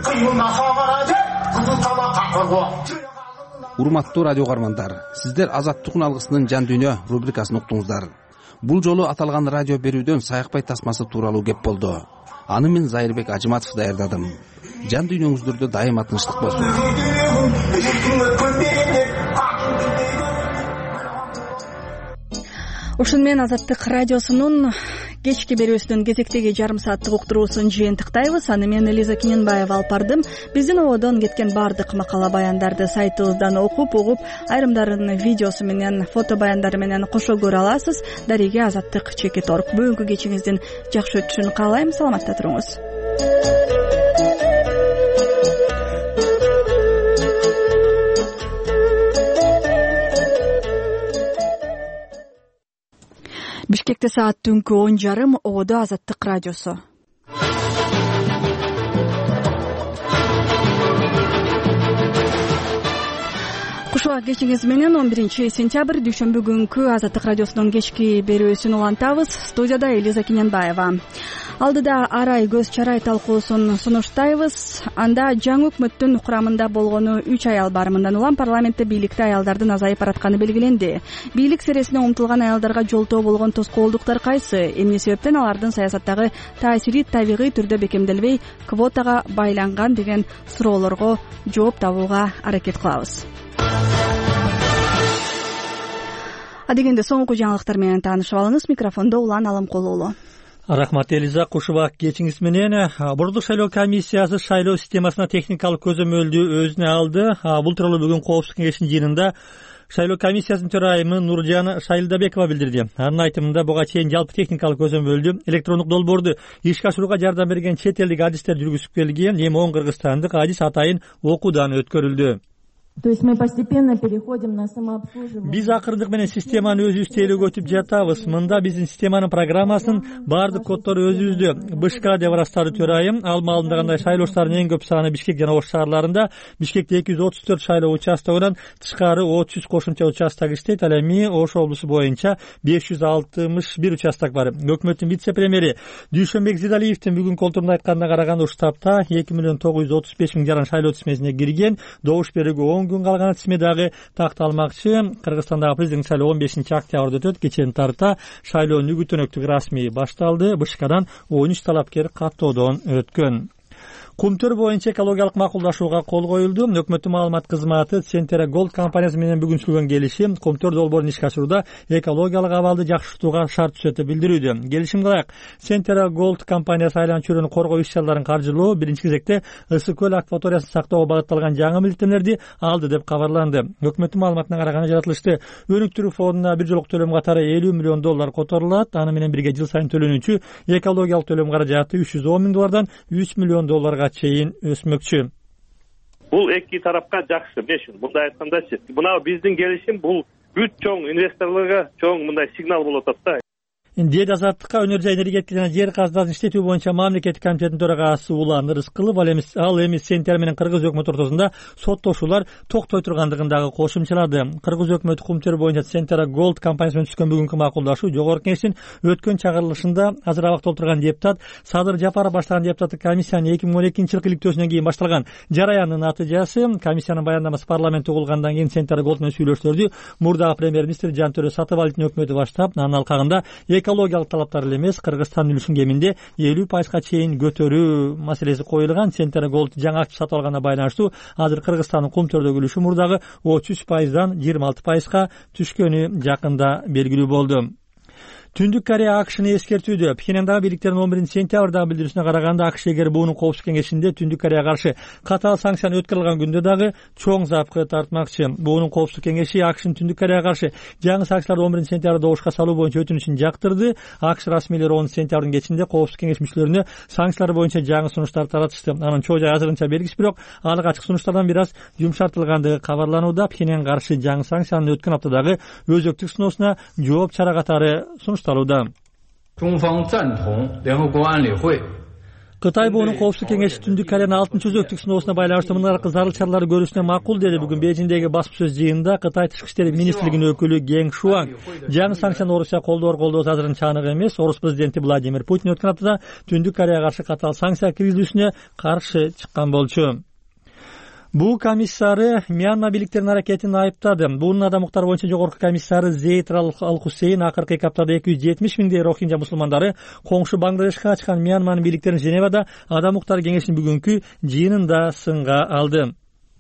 Урматтуу радио угармандар, сиздер Азаттыктын алгысынын жан дүйнө рубрикасын уктуңуздар. Бул жолу аталган радио берүүдөн Саякбай тасмасы тууралуу кеп болду. Аны мен Зайырбек Ажыматов даярдадым. Жан дүйнөңүздөрдө дайыма тынчтык болсун. Ушун менен Азаттык радиосунун кечки берүүсүнүн кезектеги жарым сааттык уктуруусун жыйынтыктайбыз. Аны мен Элиза Кененбаева алып бардым. Биздин ободон кеткен бардык макала баяндарды сайтыбыздан окуп, угуп, айрымдарын видеосу менен, фото баяндары менен кошо көрө аласыз. Дареге Азаттык чекит орг. Бүгүнкү кечиңиздин жакшы өтүшүн каалайм. Саламатта туруңуз. Бишкекте саат түнкү он жарым, ободо Азаттык радиосу. Кушуак кечиңиз менен он биринчи сентябрь дүйшөмбү күнкү Азаттык радиосунун кечки берүүсүн улантабыз. Студияда Элиза Кененбаева. Алдыда арай көз чарай талкуусун сунуштайбыз. Анда жаңы өкмөттүн курамында болгону үч аял бар. Мындан улам парламентте бийликте аялдардын азайып баратканы белгиленди. Бийлик сересине умтулган аялдарга жолтоо болгон тоскоолдуктар кайсы? Эмне себептен алардын саясаттагы таасири табигый түрдө бекемделбей, квотага байланган деген суроолорго жооп табууга аракет кылабыз. Адегенде соңку жаңылыктар менен таанышып алыңыз. Микрофондо Улан Алымкулуулу. Рахмат Элиза, кушубак кечиңиз менен. Бордук шайлоо комиссиясы шайлоо системасына техникалык көзөмөлдү өзүнө алды. Бул тууралуу бүгүн коопсуздук кеңешинин жыйынында шайлоо комиссиясынын төрайымы Нуржан Шайлдабекова билдирди. Анын айтымында буга чейин жалпы техникалык көзөмөлдү электрондук долбоорду ишке ашырууга жардам берген чет элдик адистер жүргүзүп келген. Эми он кыргызстандык адис атайын окуудан өткөрүлдү. То есть мы постепенно переходим на самообслуживание. Биз акырындык менен системаны өзүбүз тейлөөгө өтүп жатабыз. Мында биздин системанын программасынын баардык коддору өзүбүздө. БШК деп ырастады төрайым. Ал маалында кандай шайлоочулардын эң көп саны Бишкек жана Ош шаарларында. Бишкекте эки жүз отуз төрт шайлоо участогунан тышкары отуз үч кошумча участок иштейт. Ал эми Ош облусу боюнча беш жүз алтымыш бир участок бар. Өкмөттүн вице-премьери Дүйшөнбек Зидалиевдин бүгүнкү олтурумда айтканына караганда ушул таапта эки миллион тогуз жүз отуз беш миң жаран шайлоо тизмесине кирген. Добуш берүүгө он күн калган тизме дагы такталмакчы. Кыргызстандагы президенттик шайлоо он бешинчи октябрда өтөт. Кечээни тарта шайлоо нүгүтөнөктүк расмий башталды. БШКдан он үч талапкер каттоодон өткөн. Кумтөр боюнча экологиялык макулдашууга кол коюлду. Өкмөттүн маалымат кызматы Центера Голд компаниясы менен бүгүн түзүлгөн келишим Кумтөр долбоорун ишке ашырууда экологиялык абалды жакшыртууга шарт түзөтүп билдирүүдө. Келишимге ылайык Центера Голд компаниясы айланма чөйрөнү коргоо иш-чараларын каржылоо, биринчи кезекте Ысык көл акваториясын сактоого багытталган жаңы милдеттенүүлөрдү алды деп кабарланды. Өкмөттүн маалыматына караганда жаратылышты өнүктүрүү фондуна бир жолук төлөм катары элүү миллион доллар которулат. Аны менен бирге жыл сайын төлөнүүчү экологиялык төлөм каражаты үч жүз он миң доллардан үч миллион долларга чейин өсмөкчү. Бул эки тарапка жакшы бешин. Мындай айткандачы, мына биздин келишим бул бүт чоң инвесторлорго чоң мындай сигнал болуп атат да. Дээд Азаттыкка өнөр жай энергетика жана жер казынасын иштетүү боюнча мамлекеттик комитеттин төрагасы Улан Рыскылов ал эми Центер менен Кыргыз өкмөтү ортосунда соттошуулар токтой тургандыгын дагы кошумчалады. Кыргыз өкмөтү Кумтөр боюнча Центер Голд компаниясы менен түзгөн бүгүнкү макулдашуу жогорку кеңештин өткөн чыгарылышында азыр абакта отурган депутат Садыр Жапаров баштаган депутаттык комиссиянын эки миң он экинчи жылкы иликтөөсүнөн кийин башталган жараяндын натыйжасы. Комиссиянын баяндамасы парламентте угулгандан кийин Центер Голд менен сүйлөшүүлөрдү мурдагы премьер-министр Жантөрө Сатыбалдиевдин өкмөтү баштап, анын алкагында экологиялык талаптар эле эмес, Кыргызстандын үлүшүн кеминде элүү пайызга чейин көтөрүү маселеси коюлган. Центер Голд жаңы актив сатып алганына байланыштуу азыр Кыргызстандын Кумтөрдөгү үлүшү мурдагы отуз үч пайыздан жыйырма алты пайызга түшкөнү жакында белгилүү болду. Түндүк Корея АКШны эскертүүдө. Пхеньяндагы бийликтердин он биринчи сентябрдагы билдирүүсүнө караганда, АКШ эгер буунун коопсуздук кеңешинде Түндүк Кореяга каршы катаал санкцияны өткөрүлгөн күндө дагы чоң запкы тартмакчы. Буунун коопсуздук кеңеши АКШнын Түндүк Кореяга каршы жаңы санкцияларды он биринчи сентябрда добушка салуу боюнча өтүнүшүн жактырды. АКШ расмийлери онунчу сентябрдын кечинде коопсуздук кеңеш мүчөлөрүнө санкциялар боюнча жаңы сунуштар таратышты. Анын чоо жайы азырынча белгисиз, бирок алык ачык сунуштардан бир аз жумшартылгандыгы кабарланууда. Пхеньян каршы жаңы санкциянын өткөн аптадагы өзөктүк сыноосуна жооп чара катары сунушталууда. Кытай буунун коопсуздук кеңеши Түндүк Кореянын алтынчы өзөктүк сыноосуна байланыштуу мынаркы зарыл чараларды көрүүсүнө макул деди. Бүгүн Бейжиңдеги басма сөз жыйынында Кытай тышкы иштер министрлигинин өкүлү Генг Шуаң жаңы санкцияны Орусия колдоор колдоосу азырынча анык эмес. Орус президенти Владимир Путин өткөн аптада Түндүк Кореяга каршы катаал санкция киргизүүсүнө каршы чыккан болчу. Бул комиссары Мьянма бийликтеринин аракетин айыптады. Буунун адам укуктары боюнча жогорку комиссары Зейд Ал-Хусейн акыркы эки аптада эки жүз жетимиш миңдей рохинжа мусулмандары коңшу Бангладешке качкан Мьянманын бийликтерин Женевада адам укуктары кеңешинин бүгүнкү жыйынында сынга алды.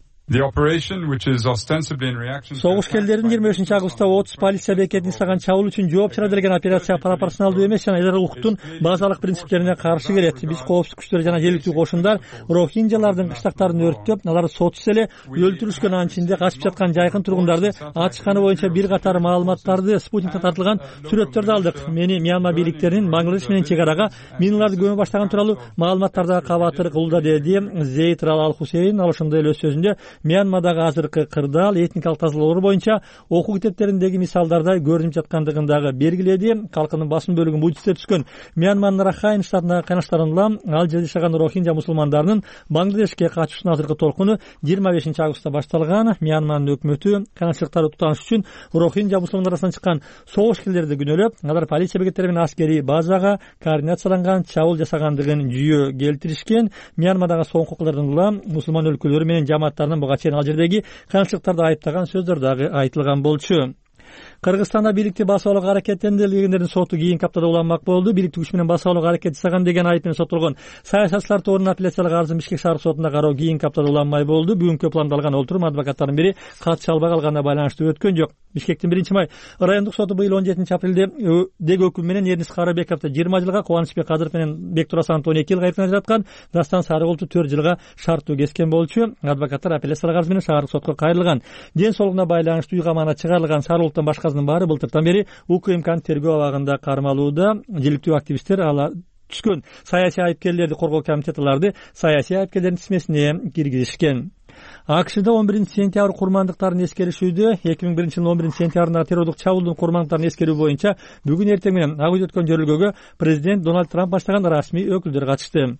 Согуш келдерин жыйырма бешинчи августта отуз полиция бекетин ысаган чабуул үчүн жооп чыгара берген операция пропорционалдуу эмес жана элдер укуктун базалык принциптерине каршы келет. Биз коопсуздук күчтөрү жана жергиликтүү кошундар рохинжалардын кыштактарын өрттөп, аларды сотсуз эле өлтүрүшкөн, анчинде качып жаткан жайкын тургундарды ачышканы боюнча бир катар маалыматтарды, спутникте тартылган сүрөттөрдү алдык. Мени Мьянма бийликтеринин Бангладеш менен чек арага миналарды көмө баштаган тууралуу маалыматтарда кабатыр кылууда, деди Зейд Ал-Хусейн. Ал ошондой эле өз сөзүндө Мьянмадагы азыркы кырдаал этникалык тазалоолор боюнча окуу китептериндеги мисалдарда көрүнүп жаткандыгын дагы белгиледи. Калкынын басым бөлүгүн буддисттер түзгөн Мьянманын Рахайн штатындагы кайнаштарын улам ал жерде жашаган рохинжа мусулмандарынын Бангладешке качуусунун азыркы толкуну жыйырма бешинчи августта башталган. Мьянманын өкмөтү кайнашчылыктарды тутаныш үчүн рохинжа мусулмандар арасынан чыккан согуш келдерди күнөөлөп, алар полиция бекеттери менен аскерий базага координацияланган чабуул жасагандыгын жүйө келтиришкен. Мьянмадагы соңку кылдардын улам мусулман өлкөлөрү менен жамааттарынын буга чейин ал жердеги кыйынчылыктарды айыптаган сөздөр дагы айтылган болчу. Кыргызстанда бийликти басып алууга аракеттендиргендердин соту кийинки аптада уланмак болду. Бийликти күч менен басып алууга аракет жасаган деген айып менен соттолгон саясатчылар тобунун апелляциялык арызын Бишкек шаардык сотунда кароо кийинки аптада уланмай болду. Бүгүнкү пландалган олтурум адвокаттардын бири кат чалбай калганына байланыштуу өткөн жок. Бишкектин биринчи май райондук соту быйыл он жетинчи апрелде деги өкүм менен Эрнис Карабековду жыйырма жылга, Кубанычбек Кадыров менен Бектурас Антон эки жылга айыптан ажыраткан, Дастан Сарыгулду төрт жылга шарттуу кескен болчу. Адвокаттар апелляциялык арыз менен шаардык сотко кайрылган. Ден соолугуна байланыштуу уйгамана чыгарылган Сарыгулдун башкасынын баары былтыртан бери УКМКнын тергөө абагында кармалууда. Жергиликтүү активисттер алар түшкөн саясий айыпкерлерди коргоо комитети аларды саясий айыпкерлердин тизмесине киргизишкен. АКШда он биринчи сентябрь курмандыктарын эскеришүүдө эки миң биринчи жылдын он биринчи сентябрындагы террордук чабуулдун курмандыктарын эскерүү боюнча бүгүн эртең менен ак үйдө өткөн жөрөлгөгө президент Дональд Трамп баштаган расмий өкүлдөр катышты.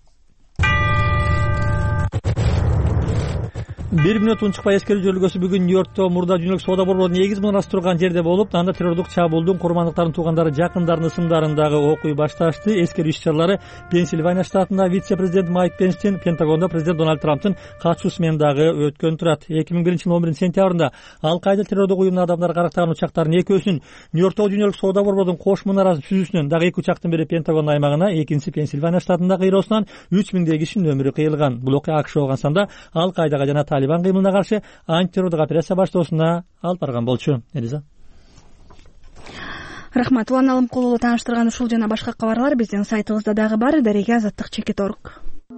Бир мүнөт унчукпай эскерүү жөрөлгөсү бүгүн Нью-Йоркто мурда дүйнөлүк соода борборунун негиз мунаасы турган жерде болуп, анда террордук чабуулдун курмандыктарын туугандары жакындарынын ысымдарын дагы окуй башташты. Эскерүү иш-чаралары Пенсильвания штатында вице-президент Майк Пенстин, Пентагондо президент Дональд Трамптын катышуусу менен дагы өткөн турат. эки миң биринчи жылдын он биринчи сентябрында Ал-Кайда террордук уюмуна адамдар карактаган учактардын экөөсүнүн Нью-Йорктогу дүйнөлүк соода борборунун кош мунарасын сүзүүсүнөн дагы эки учактын бири Пентагон аймагына, экинчиси Пенсильвания штатында кыйроосунан үч миңдей кишинин өмүрү кыйылган. Бул окуя АКШ болгон санда Ал-Кайдага жана Талибан кыймылына каршы антитеррордук операция баштоосуна алып барган болчу. Элиза. Рахмат. Улан Алымкулова тааныштырган ушул жана башка кабарлар биздин сайтыбызда дагы бар. Дареге азаттык чекит орг.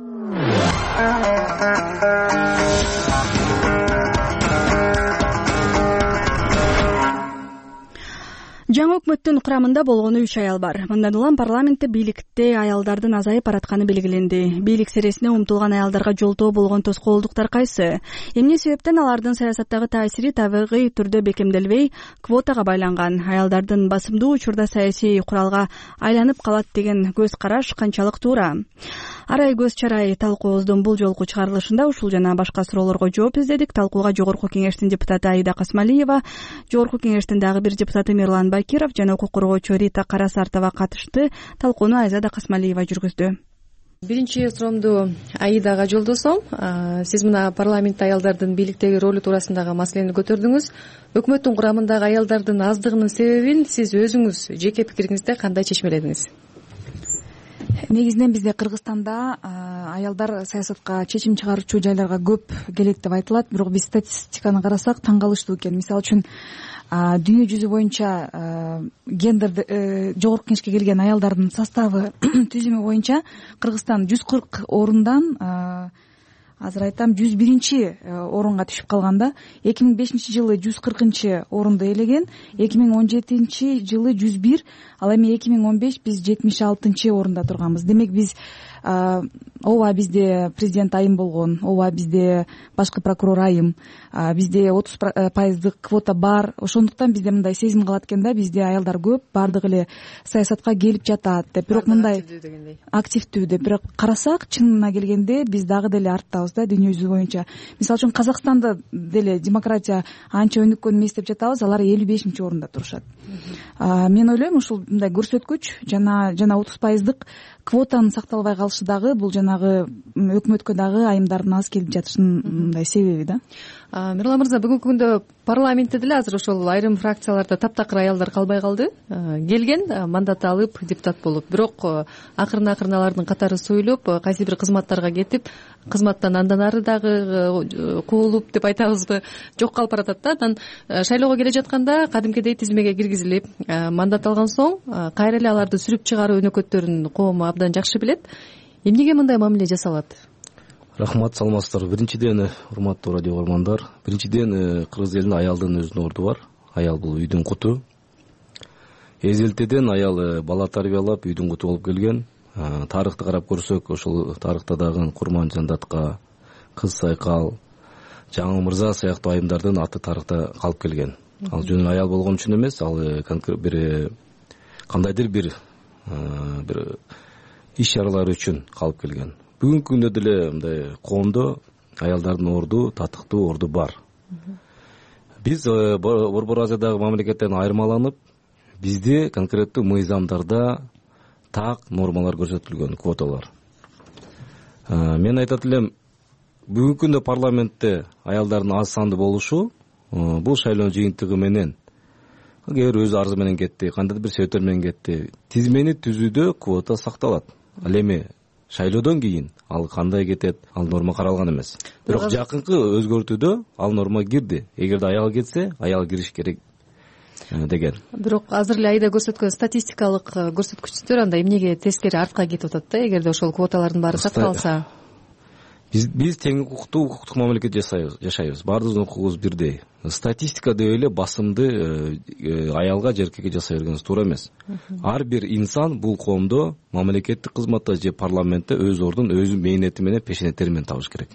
Жаңы өкмөттүн курамында болгону үч аял бар. Мындан улам парламентте бийликте аялдардын азайып баратканы белгиленди. Бийлик сересине умтулган аялдарга жолтоо болгон тоскоолдуктар кайсы? Эмне себептен алардын саясаттагы таасири табигый түрдө бекемделбей, квотага байланган? Аялдардын басымдуу учурда саясий куралга айланып калат деген көз караш канчалык туура? Арай көз чарай талкуубуздун бул жолку чыгарылышында ушул жана башка суроолорго жооп издедик. Талкууга Жогорку кеңештин депутаты Аида Касмалиева, Жогорку кеңештин дагы бир депутаты Мирлан Бакиров жана укук коргоочу Рита Карасартова катышты. Талкууну Айзада Касмалиева жүргүздү. Биринчи суроомду Аидага жолдосом. Сиз мына парламент аялдардын бийликтеги ролу туурасындагы маселени көтөрдүңүз. Өкмөттүн курамындагы аялдардын аздыгынын себебин сиз өзүңүз жеке пикириңизде кандай чечмеледиңиз? Негизинен бизде Кыргызстанда аялдар саясатка чечим чыгаруучу жайларга көп келет деп айтылат, бирок биз статистиканы карасак таң калыштуу экен. Мисалы үчүн дүйнө жүзү боюнча гендерди жогорку кеңешке келген аялдардын составы түзүмү боюнча Кыргызстан жүз кырк орундан азыр айтам жүз биринчи орунга түшүп калган да. эки миң бешинчи жылы жүз кыркынчы орунду ээлеген, эки миң он жетинчи жылы жүз бир, ал эми эки миң он беш биз жетимиш алтынчы орунда турганбыз. Демек биз ооба бизде президент айым болгон, ооба бизде башкы прокурор айым, бизде отуз пайыздык квота бар. Ошондуктан бизде мындай сезим калат экен да, бизде аялдар көп, баардыгы эле саясатка келип жатат деп. Бирок мындай активдүү деп, бирок карасак чынына келгенде биз дагы деле арттабыз да дүйнө жүзү боюнча. Мисалы үчүн Казакстанда деле демократия анча өнүккөн эмес деп жатабыз, алар элүү бешинчи орунда турушат. Мен ойлойм ушул мындай көрсөткүч жана жана отуз пайыздык квотанын сакталбай калышы дагы бул жанагы өкмөткө дагы айымдардын аз келип жатышынын мындай себеби да. Мирлан мырза, бүгүнкү күндө парламентте деле азыр ошол айрым фракцияларда таптакыр аялдар калбай калды. Келген, мандат алып, депутат болуп, бирок акырын акырын алардын катары союлуп, кайсы бир кызматтарга кетип, кызматтан андан ары дагы куулуп деп айтабызбы, жок калып баратат да. Анан шайлоого келе жатканда кадимкидей тизмеге киргизилип, мандат алган соң кайра эле аларды сүрүп чыгаруу өнөкөттөрүн коом абдан жакшы билет. Эмнеге мындай мамиле жасалат? Рахмат, саламатсыздарбы. Биринчиден, урматтуу радио көрөрмандар, биринчиден кыргыз элинде аялдын өзүнүн орду бар. Аял бул үйдүн куту. Эзелтеден аял бала тарбиялап үйдүн куту болуп келген. Тарыхты карап көрсөк, ошол тарыхта дагы Курман Жандатка, Кыз Сайкал, Жаңы Мырза сыяктуу айымдардын аты тарыхта калып келген. Ал жөн аял болгон үчүн эмес, ал бир кандайдыр бир бир иш чаралар үчүн калып келген. Бүгүнкү күндө деле мындай коомдо аялдардын орду, татыктуу орду бар. Биз Борбор Азиядагы мамлекеттен айырмаланып, бизде конкреттүү мыйзамдарда так нормалар көрсөтүлгөн, квоталар. Мен айтат элем, бүгүнкү күндө парламентте аялдардын аз санды болушу бул шайлоо жыйынтыгы менен, кээ бир өз арызы менен кетти, кандайдыр бир себептер менен кетти, тизмени түзүүдө квота сакталат. Ал эми шайлоодон кийин ал кандай кетет, ал норма каралган эмес. Бирок жакынкы өзгөртүүдө ал норма кирди. Эгерде аял кетсе, аял кириш керек деген. Бирок азыр эле айда көрсөткөн статистикалык көрсөткүчтөр анда эмнеге тескери артка кетип атат да, эгерде ошол квоталардын баары сакталса? Биз биз тең укуктуу, укуктук мамлекет жашайбыз. Баардыгыбыздын укугубуз бирдей. Статистика деп эле басымды аялга же эркекке жасай бергенибиз туура эмес. Ар бир инсан бул коомдо, мамлекеттик кызматта же парламентте өз ордун, өз мээнети менен, пешенеттери менен табыш керек.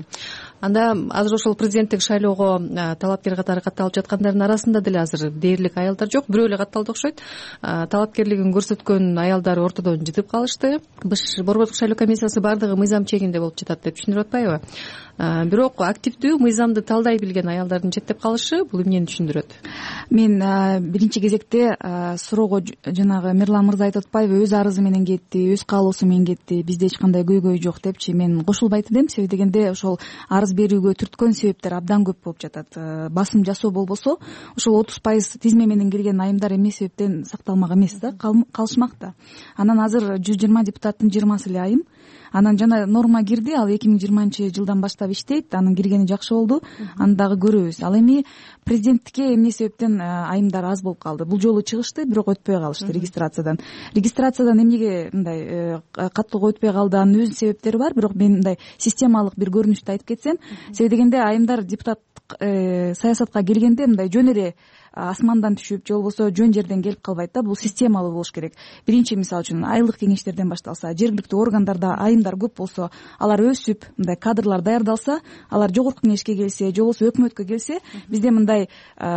Анда азыр ошол президенттик шайлоого талапкер катары катталып жаткандардын арасында деле азыр дээрлик аялдар жок, бирөө эле катталды окшойт. Талапкерлигин көрсөткөн аялдар ортодон жытып калышты. Борбордук шайлоо комиссиясы баардыгы мыйзам чегинде болуп жатат деп түшүндүрүп атпайбы? Бирок активдүү, мыйзамды талдай билген аялдардын четтеп калышы бул эмнени түшүндүрөт? Мен биринчи кезекте суроого жанагы Мирлан мырза айтып атпайбы, өз арызы менен кетти, өз каалоосу менен кетти, бизде эч кандай көйгөй жок депчи. Мен кошулбайт элем, себеби дегенде ошол арыз берүүгө түрткөн себептер абдан көп болуп жатат. Басым жасоо болбосо, ошол отуз пайыз тизме менен кирген айымдар эмне себептен сакталмак эмес да, калышмак да. Анан азыр жүз жыйырма депутаттын жыйырмасы эле айым. Анан жана норма кирди, ал эки миң жыйырманчы жылдан баштап иштейт, анын киргени жакшы болду, аны дагы көрөбүз. Ал эми президенттикке эмне себептен айымдар аз болуп калды? Бул жолу чыгышты, бирок өтпөй калышты регистрациядан. Регистрациядан эмнеге мындай каттылык өтпөй калды? Анын өз себептери бар, бирок мен мындай системалык бир көрүнүштү айтып кетсем, себеби дегенде айымдар депутат саясатка келгенде мындай жөн эле асмандан түшүп, же болбосо жөн жерден келип калбайт да, бул системалуу болуш керек. Биринчи мисалы үчүн айылдык кеңештерден башталса, жергиликтүү органдарда айымдар көп болсо, алар өсүп, мындай кадрлар даярдалса, алар жогорку кеңешке келсе, же болбосо өкмөткө келсе, бизде мындай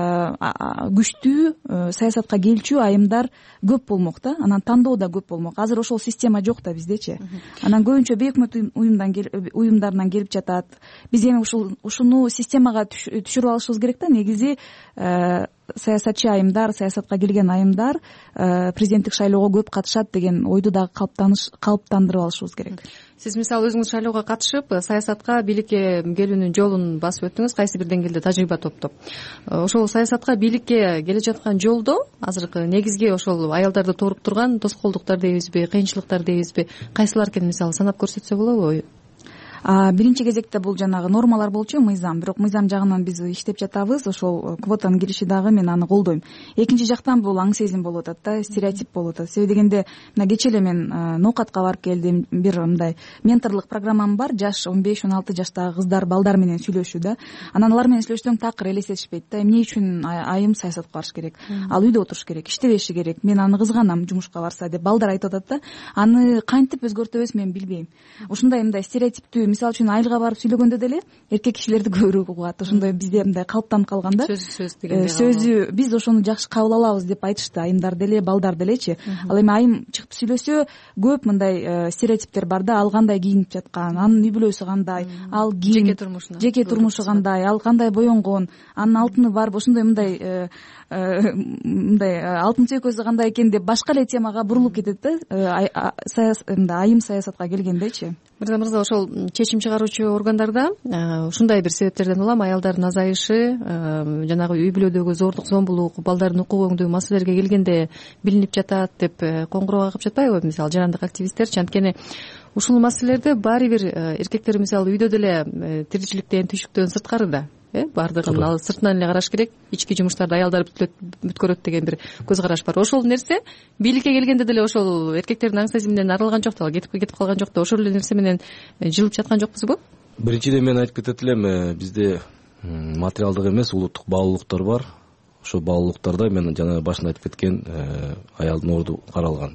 күчтүү саясатка келчү айымдар көп болмок да, анан тандоо да көп болмок. Азыр ошол система жок да биздечи. Анан көбүнчө бейөкмөт уюмдан уюмдарынан келип жатат. Биз эми ушул ушуну системага түшүрүп алышыбыз керек да, негизи саясатчы айымдар, саясатка келген айымдар президенттик шайлоого көп катышат деген ойду дагы калыптандырып алышыбыз керек. Сиз мисалы өзүңүз шайлоого катышып, саясатка, бийликке келүүнүн жолун басып өттүңүз, кайсы бир деңгээлде тажрыйба топтоп. Ошол саясатка, бийликке келе жаткан жолдо азыркы негизги ошол аялдарды торуп турган тоскоолдуктар дейбизби, кыйынчылыктар дейбизби, кайсылар экенин мисалы санап көрсөтсө болобу? биринчи кезекте бул жанагы нормалар болчу, мыйзам. Бирок мыйзам жагынан биз иштеп жатабыз, ошол квотанын кириши дагы мен аны колдойм. Экинчи жактан бул аң сезим болуп атат да, стереотип болуп атат. Себеби дегенде мына кече эле мен ноокатка барып келдим, бир мындай менторлук программам бар, жаш он беш он алты жаштагы кыздар, балдар менен сүйлөшүү да. Анан алар менен сүйлөшсөм такыр элестетишпейт да, эмне үчүн айым саясатка барыш керек, ал үйдө отуруш керек, иштебеши керек, мен аны кызганам жумушка барса деп балдар айтып атат да. Аны кантип өзгөртөбүз мен билбейм. Ушундай мындай стереотиптүү, мисалы үчүн айылга барып сүйлөгөндө деле эркек кишилерди көбүрөөк угат. Ошондой бизде мындай калыптанып калган да. Сөз сөз дегенде. Сөзү биз ошону жакшы кабыл алабыз деп айтышты айымдар деле, балдар делечи. Ал эми айым чыгып сүйлөсө, көп мындай стереотиптер бар да, ал кандай кийинип жаткан, анын үй бүлөсү кандай, ал кийим, жеке турмушуна, жеке турмушу кандай, ал кандай боенгон, анын алтыны барбы, ошондой мындай мындай алтын сөйкөсү кандай экен деп башка эле темага бурулуп кетет да, айым саясатка келгендечи. Мырза мырза, ошол чечим чыгаруучу органдарда ушундай бир себептерден улам аялдардын азайышы, жанагы үй бүлөдөгү зордук зомбулук, балдардын укугу өңдүү маселелерге келгенде билинип жатат деп коңгуроо кагып жатпайбы, мисалы жарандык активисттерчи? Анткени ушул маселелерде баары бир эркектер мисалы үйдө деле тиричиликтен, түйшүктөн сырткары да, э баардыгын ал сыртынан эле караш керек, ички жумуштарды аялдар бүткөрөт деген бир көз караш бар. Ошол нерсе бийликке келгенде деле ошол эркектердин аң сезиминен арылган жок да, кетип кетип калган жок да, ошол эле нерсе менен жылып жаткан жокпузбу? Биринчиден мен айтып кетет элем, бизде материалдык эмес улуттук баалуулуктар бар. Ошол баалуулуктарда мен жана башында айтып кеткен аялдын орду каралган.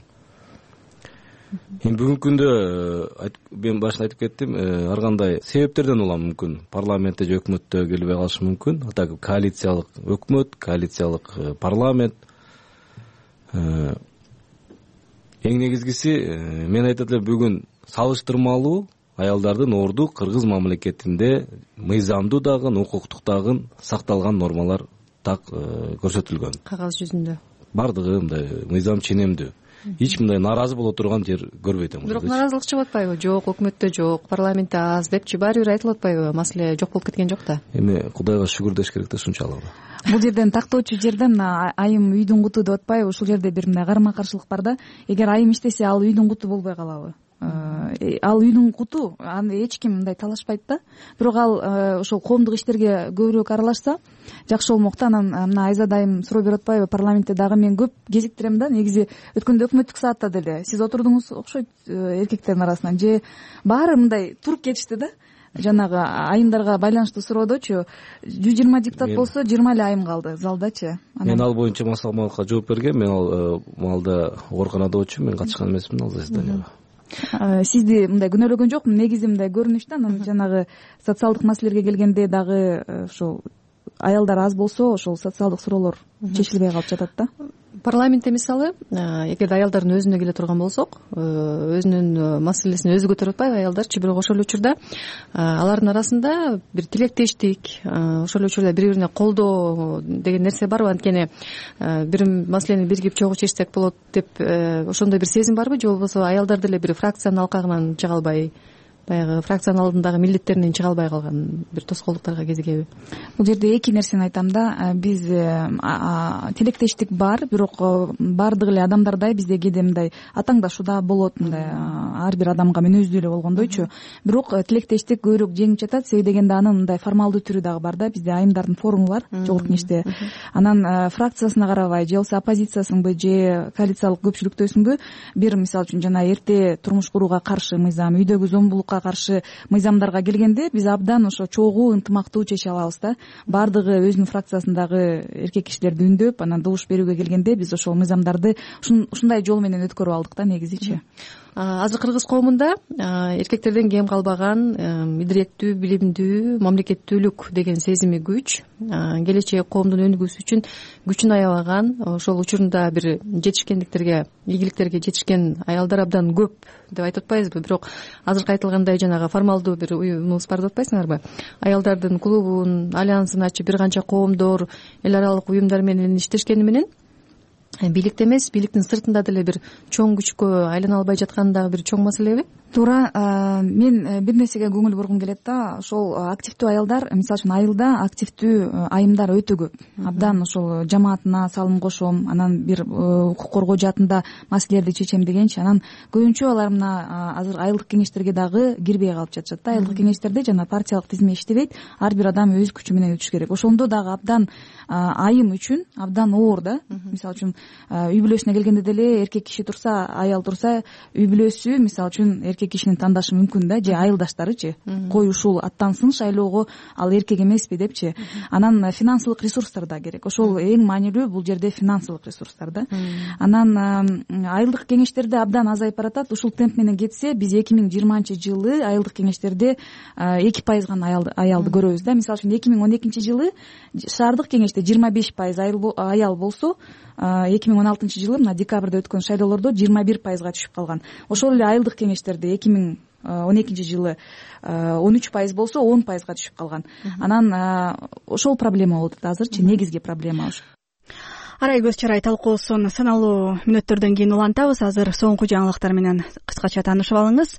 Эми бүгүнкү күндө мен башында айтып кеттим, ар кандай себептерден улам мүмкүн парламентте же өкмөттө келбей калышы мүмкүн. Ата коалициялык өкмөт, коалициялык парламент. Эң негизгиси мен айтат элем, бүгүн салыштырмалуу аялдардын орду кыргыз мамлекетинде мыйзамдуу дагы, укуктук дагы сакталган нормалар так көрсөтүлгөн. Кагаз жүзүндө бардыгы мындай мыйзам ченемдүү. Эч мындай нааразы боло турган жер көрбөйт. Бирок нааразылык чыгып атпайбы? Жок, өкмөттө жок, парламентте аз депчи баары бир айтылып атпайбы? Маселе жок болуп кеткен жок да. Эми Кудайга шүгүр деш керек да, ушунчалык. Бул жерден тактоочу жерде мына айым үйдүн куту деп атпайбы? Ушул жерде бир мындай карама каршылык бар да. Эгер айым иштесе, ал үйдүн куту болбой калабы? Ал үйдүн куту, аны эч ким мындай талашпайт да. Бирок ал ошол коомдук иштерге көбүрөөк аралашса жакшы болмок да. Анан мына Айзада айым суроо берип атпайбы? Парламентте дагы мен көп кезиктирем да. Негизи өткөндө өкмөттүк саатта деле сиз отурдуңуз окшойт эркектердин арасынан, же баары мындай туруп кетишти да. Жанагы айымдарга байланыштуу суроодочу жүз жыйырма депутат болсо жыйырма эле айым калды залдачы. Мен ал боюнча маалыматка жооп бергем. Мен ал маалда ооруканада болчу, мен катышкан эмесмин ал заседанияга. Сизди мындай күнөөлөгөн жокмун, негизи мындай көрүнүш да. Анан жанагы социалдык маселелерге келгенде дагы ошол аялдар аз болсо, ошол социалдык суроолор чечилбей калып жатат да. Парламентте мисалы, эгерде аялдардын өзүнө келе турган болсок, өзүнүн маселесин өзү көтөрүп атпайбы аялдарчы, бирок ошол учурда алардын арасында бир тилектештик, ошол учурда бири бирине колдоо деген нерсе барбы? Анткени бир маселени биригип чогуу чечсек болот деп ошондой бир сезим барбы? Же болбосо аялдар деле бир фракциянын алкагынан чыга албай, баягы фракциянын алдындагы милдеттеринен чыга албай калган бир тоскоолдуктарга кезигеби? Бул жерде эки нерсени айтам да. Биз тилектештик бар, бирок баардык эле адамдардай бизде кээде мындай атаңдашуу да болот, мындай ар бир адамга мен өзү эле болгондойчу. Бирок тилектештик көбүрөөк жеңип жатат, себеби дегенде анын мындай формалдуу түрү дагы бар да. Бизде айымдардын форуму бар жогорку кеңеште. Анан фракциясына карабай, же болбосо оппозициясыңбы, же коалициялык көпчүлүктөсүңбү, бир мисалы үчүн жана эрте турмуш курууга каршы мыйзам, үйдөгү зомбулукка каршы мыйзамдарга келгенде биз абдан ошо чогуу ынтымактуу чече алабыз да. Баардыгы өзүнүн фракциясындагы эркек кишилерди үндөп, анан добуш берүүгө келгенде биз ошол мыйзамдарды ушундай жол менен өткөрүп алдык да негизичи. Азыр кыргыз коомунда эркектерден кем калбаган, идиреттүү, билимдүү, мамлекеттүүлүк деген сезими күч, келечек коомдун өнүгүүсү үчүн күчүн аябаган, ошол учурунда бир жетишкендиктерге, ийгиликтерге жетишкен аялдар абдан көп деп айтып атпайбызбы? Бирок азыркы айтылгандай жанагы формалдуу бир уюмубуз бар деп атпайсыңарбы? Аялдардын клубун, альянсын ачып бир канча коомдор, эл аралык уюмдар менен иштешкени менен бийликте эмес, бийликтин сыртында деле бир чоң күчкө айлана албай жаткан дагы бир чоң маселеби? туура. Мен бир нерсеге көңүл бургум келет да, ошол активдүү аялдар, мисалы үчүн айылда активдүү айымдар өтө көп. Абдан ошол жамаатына салым кошом, анан бир укук коргоо жаатында маселелерди чечем дегенчи, анан көбүнчө алар мына азыр айылдык кеңештерге дагы кирбей калып жатышат да. Айылдык кеңештерде жана партиялык тизме иштебейт, ар бир адам өз күчү менен өтүш керек. Ошондо дагы абдан айым үчүн абдан оор да. Мисалы үчүн үй бүлөсүнө келгенде деле эркек киши турса, аял турса, үй бүлөсү мисалы үчүн эркек кишини тандашы мүмкүн да, же айылдаштарычы. Кой ушул аттансын шайлоого, ал эркек эмеспи депчи. Анан финансылык ресурстар да керек. Ошол эң маанилүү бул жерде финансылык ресурстар да. Анан айылдык кеңештерде абдан азайып баратат. Ушул темп менен кетсе, биз эки миң жыйырманчы жылы айылдык кеңештерде эки пайыз гана аялды көрөбүз да. Мисалы үчүн эки миң он экинчи жылы шаардык кеңеште жыйырма беш пайыз аял болсо, эки миң он алтынчы жылы мына декабрда өткөн шайлоолордо жыйырма бир пайызга түшүп калган. Ошол эле айылдык кеңештерде эки миң он экинчи жылы он үч пайыз болсо, он пайызга түшүп калган. Анан ошол проблема болуп атат азырчы, негизги проблема ошо. Арай көз чарай талкуусун саналуу мүнөттөрдөн кийин улантабыз. Азыр соңку жаңылыктар менен кыскача таанышып алыңыз.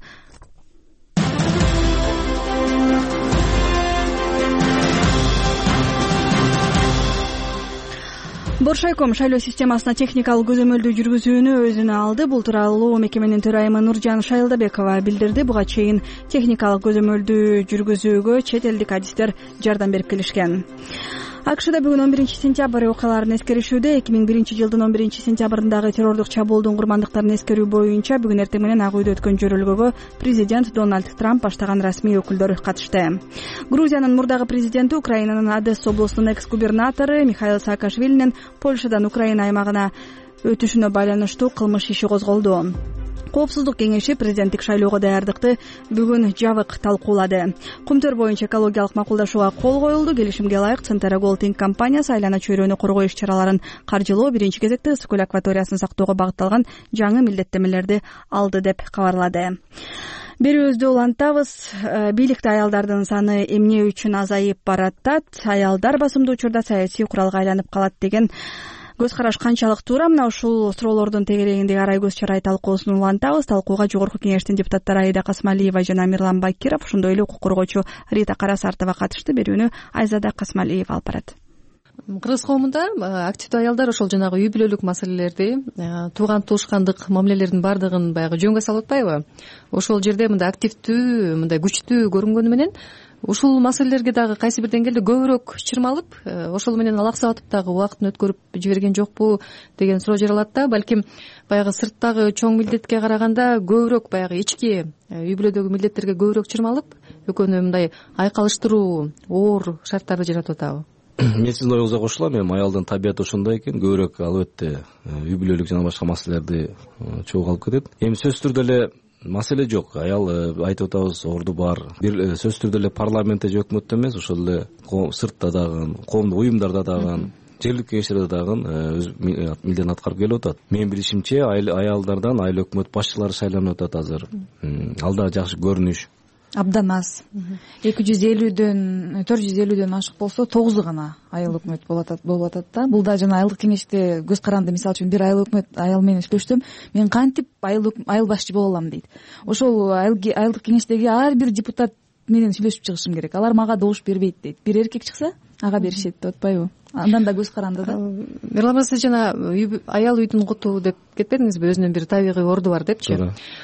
Боршайком шайлоо системасына техникалык көзөмөлдүү жүргүзүүнү өзүнө алды. Бул тууралуу мекеменин төрайымы Нуржан Шайылдабекова билдирди. Буга чейин техникалык көзөмөлдүү жүргүзүүгө чет элдик адистер жардам берип келишкен. АКШда бүгүн он биринчи сентябрь окуяларын эскеришүүдө эки миң биринчи жылдын он биринчи сентябрындагы террордук чабуулдун курмандыктарын эскерүү боюнча бүгүн эртең менен Ак үйдө өткөн жөрөлгөгө президент Дональд Трамп баштаган расмий өкүлдөр катышты. Грузиянын мурдагы президенти, Украинанын Одесса облусунун экс-губернатору Михаил Саакашвилинин Польшадан Украина аймагына өтүшүнө байланыштуу кылмыш иши козголду. Коопсуздук кеңеши президенттик шайлоого даярдыкты бүгүн жабык талкуулады. Кумтөр боюнча экологиялык макулдашууга кол коюлду. Келишимге ылайык Центра Голдинг компаниясы айлана чөйрөнү коргоо иш-чараларын каржылоо, биринчи кезекте ысык көл акваториясын сактоого багытталган жаңы милдеттемелерди алды деп кабарлады. Берүүбүздү улантабыз. Бийликте аялдардын саны эмне үчүн азайып баратат? Аялдар басымдуу учурда саясий куралга айланып калат деген көз караш канчалык туура? Мына ушул суроолордун тегерегиндеги арай көз чарай талкуусун улантабыз. Талкууга жогорку кеңештин депутаттары Аида Касмалиева жана Мирлан Бакиров, ошондой эле укук коргоочу Рита Карасартова катышты. Берүүнү Айзада Касмалиева алып барат. Кыргыз коомунда активдүү аялдар ошол жанагы үй бүлөлүк маселелерди, тууган туушкандык мамилелердин баардыгын баягы жөнгө салып атпайбы? Ошол жерде мындай активдүү, мындай күчтүү көрүнгөнү менен ушул маселелерге дагы кайсы бир деңгээлде көбүрөөк чырмалып, ошол менен алаксатып дагы убактын өткөрүп жиберген жокпу деген суроо жаралат да. Балким баягы сырттагы чоң милдетке караганда көбүрөөк баягы ички үй бүлөдөгү милдеттерге көбүрөөк чырмалып, экөөнү мындай айкалыштыруу, оор шарттарды жаратып атабы? Мен сиздин оюңузга кошулам. Эми аялдын табияты ошондой экен, көбүрөөк албетте үй бүлөлүк жана башка маселелерди чогуу алып кетет. Эми сөзсүз түрдө эле маселе жок. Аял айтып атабыз, орду бар. Бир сөзсүз түрдө эле парламентте же өкмөттө эмес, ошол эле сыртта дагы, коомдук уюмдарда дагы, жергиликтүү кеңештерде дагы өз милдетин аткарып келип атат. Менин билишимче, аялдардан айыл өкмөт башчылары шайланып атат азыр. Ал да жакшы көрүнүш. Абдан аз. эки жүз элүүдөн төрт жүз элүүдөн ашык болсо тогузу гана айыл өкмөт болуп атат болуп атат да. Бул да жана айылдык кеңеште көз каранды, мисалы үчүн бир айыл өкмөт аял менен сүйлөшсөм, мен кантип айыл айыл башчы боло алам дейт. Ошол айылдык кеңештеги ар бир депутат менен сүйлөшүп чыгышым керек. Алар мага добуш бербейт дейт. Бир эркек чыкса, ага беришет деп атпайбы? Андан да көз каранды да. Мирлан мырза, жана аял үйдүн куту деп кетпедиңизби? Өзүнүн бир табигый орду бар депчи.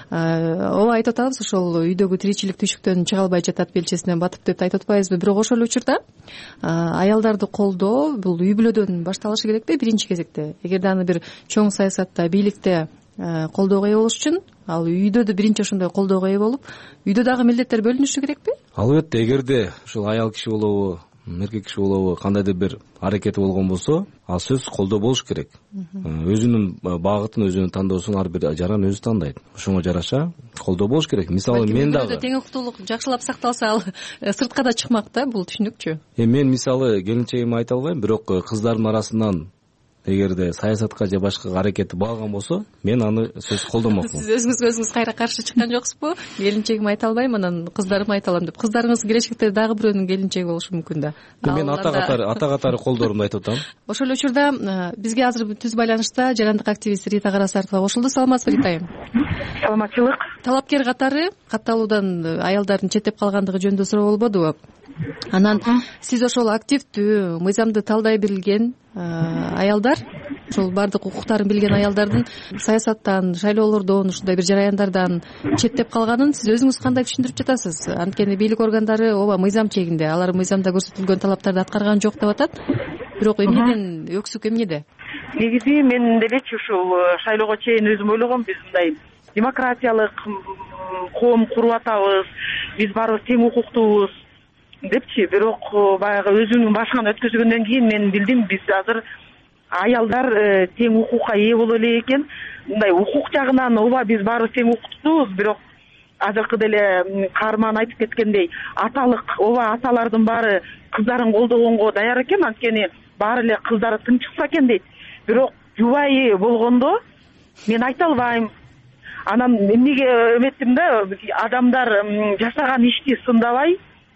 Ооба, айтып атабыз, ошол үйдөгү тиричилик түйшүктөн чыга албай жатат, белчесинен батып деп айтып атпайбызбы? Бирок ошол эле учурда аялдарды колдоо бул үй бүлөдөн башталышы керекпи биринчи кезекте? Эгерде аны бир чоң саясатта, бийликте колдоого ээ болуш үчүн, ал үйдө да биринчи ошондой колдоого ээ болуп, үйдө дагы милдеттер бөлүнүшү керекпи? Албетте, эгерде ушул аял киши болобу, эркек киши болобу, кандайдыр бир аракети болгон болсо, ал сөзсүз колдоо болуш керек. Өзүнүн багытын, өзүнүн тандоосун ар бир жаран өзү тандайт. Ошого жараша колдоо болуш керек. Мисалы, мен дагы тең укуктуулук жакшылап сакталса, ал сыртка да чыкмак да, бул түшүнүкчү. Мен мисалы келинчегиме айта албайм, бирок кыздардын арасынан эгерде саясатка же башка аракети баган болсо мен аны сөзсүз колдомокмун. Сиз өзүңүзгө өзүңүз кайра каршы чыккан жоксузбу? Келинчегим айта албайм, анан кыздарыма айта алам деп. Кыздарыңыз келечекте дагы бирөөнүн келинчеги болушу мүмкүн да. Мен ата катары ата катары колдоорумду айтып атам. Ошол эле учурда бизге азыр түз байланышта жаһандык активист Рита Карасартова кошулду. Саламатсызбы, Ритайым? Саламатчылык. Талапкер катары катталуудан аялдардын четтеп калгандыгы жөнүндө суроо болбодубу? Анан сиз ошол активдүү, мыйзамды талдай билген аялдар, ошол баардык укуктарын билген аялдардын саясаттан, шайлоолордон, ушундай бир жараяндардан четтеп калганын сиз өзүңүз кандай түшүндүрүп жатасыз? Анткени бийлик органдары ооба мыйзам чегинде, алар мыйзамда көрсөтүлгөн талаптарды аткарган жок деп атат. Бирок эмнеден өксүк, эмнеде? Негизи мен делечи ушул шайлоого чейин өзүм ойлогом, биз мындай демократиялык коом куруп атабыз, биз баарыбыз тең укуктуубуз депчи. Бирок баягы өзүнүн башынан өткөзгөндөн кийин мен билдим, биз азыр аялдар тең укукка ээ боло элек экен. Мындай укук жагынан ооба биз баарыбыз тең укуктуубуз, бирок азыркы деле каарман айтып кеткендей, аталык ооба аталардын баары кыздарын колдогонго даяр экен, анткени баары эле кыздары тың чыкса экен дейт. Бирок жубайы болгондо мен айта албайм. Анан эмнеге эметтим да, адамдар жасаган ишти сындабай,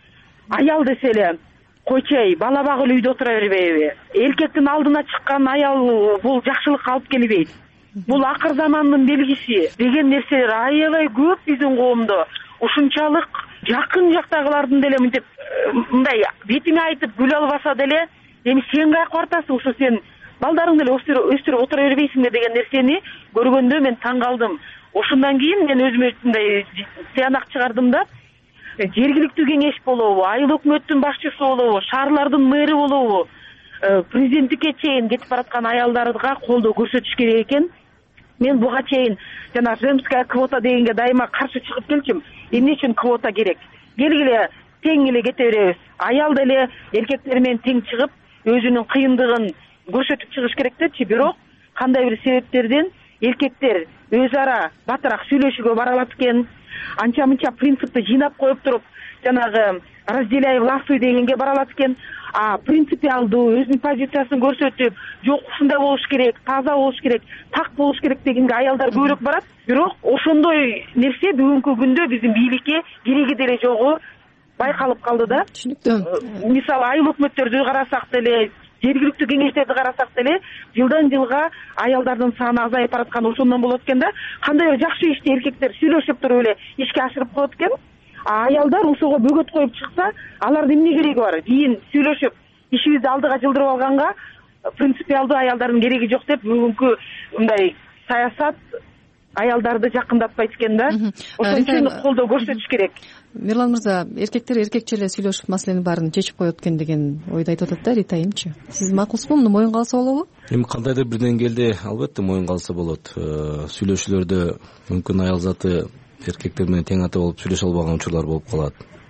аял десе эле койчей, бала багып үйдө отура бербейби? Эркектин алдына чыккан аял бул жакшылыкка алып келбейт. Бул акыр замандын белгиси деген нерселер аябай көп биздин коомдо. Ушунчалык жакын жактагылардын деле мынтип мындай бетиңе айтып күлө албаса деле, эми сен каяка бартасың, ушу сен балдарың деле өстүрүп отура бербейсиңби деген нерсени көргөндө мен таң калдым. Ошондон кийин мен өзүмө мындай тыянак чыгардым да, жергиликтүү кеңеш болобу, айыл өкмөттүн башчысы болобу, шаарлардын мэри болобу, президенттикке чейин кетип бараткан аялдарга колдоо көрсөтүш керек экен. Мен буга чейин жана женская квота дегенге дайыма каршы чыгып келчүм. Эмне үчүн квота керек? Келгиле тең эле кете беребиз. Аял деле эркектер менен тең чыгып, өзүнүн кыйындыгын көрсөтүп чыгыш керек депчи. Бирок кандай бир себептерден эркектер өз ара батыраак сүйлөшүүгө бара алат экен. Анча-мынча принципти жыйнап коюп туруп, жанагы разделяй властвуй дегенге бара алат экен. А принципиалдуу өзүнүн позициясын көрсөтүп, жок ушундай болуш керек, таза болуш керек, так болуш керек дегенге аялдар көбүрөөк барат. Бирок ошондой нерсе бүгүнкү күндө биздин бийликке кереги деле жогу байкалып калды да. Түшүнүктүү. Мисалы айыл өкмөттөрдү карасак деле, жергиликтүү кеңештерди карасак деле, жылдан жылга аялдардын саны азайып бараткан ошондон болот экен да. Кандай бир жакшы ишти эркектер сүйлөшүп туруп эле ишке ашырып коет экен. А аялдар ошого бөгөт коюп чыкса, алардын эмне кереги бар? Кийин сүйлөшүп, ишибизди алдыга жылдырып алганга принципиалдуу аялдардын кереги жок деп бүгүнкү мындай саясат аялдарды жакындатпайт экен да. Ошон үчүн колдоо көрсөтүш керек. Мирлан мырза, эркектер эркекче эле сүйлөшүп маселенин баарын чечип коет экен деген ойду айтып атат да. Ритайымчы, сиз макулсузбу? Муну моюнга алса болобу? Эми кандайдыр бир деңгээлде албетте моюнга алса болот. Сүйлөшүүлөрдө мүмкүн аял заты эркектер менен тең ата болуп сүйлөшө албаган учурлар болуп калат.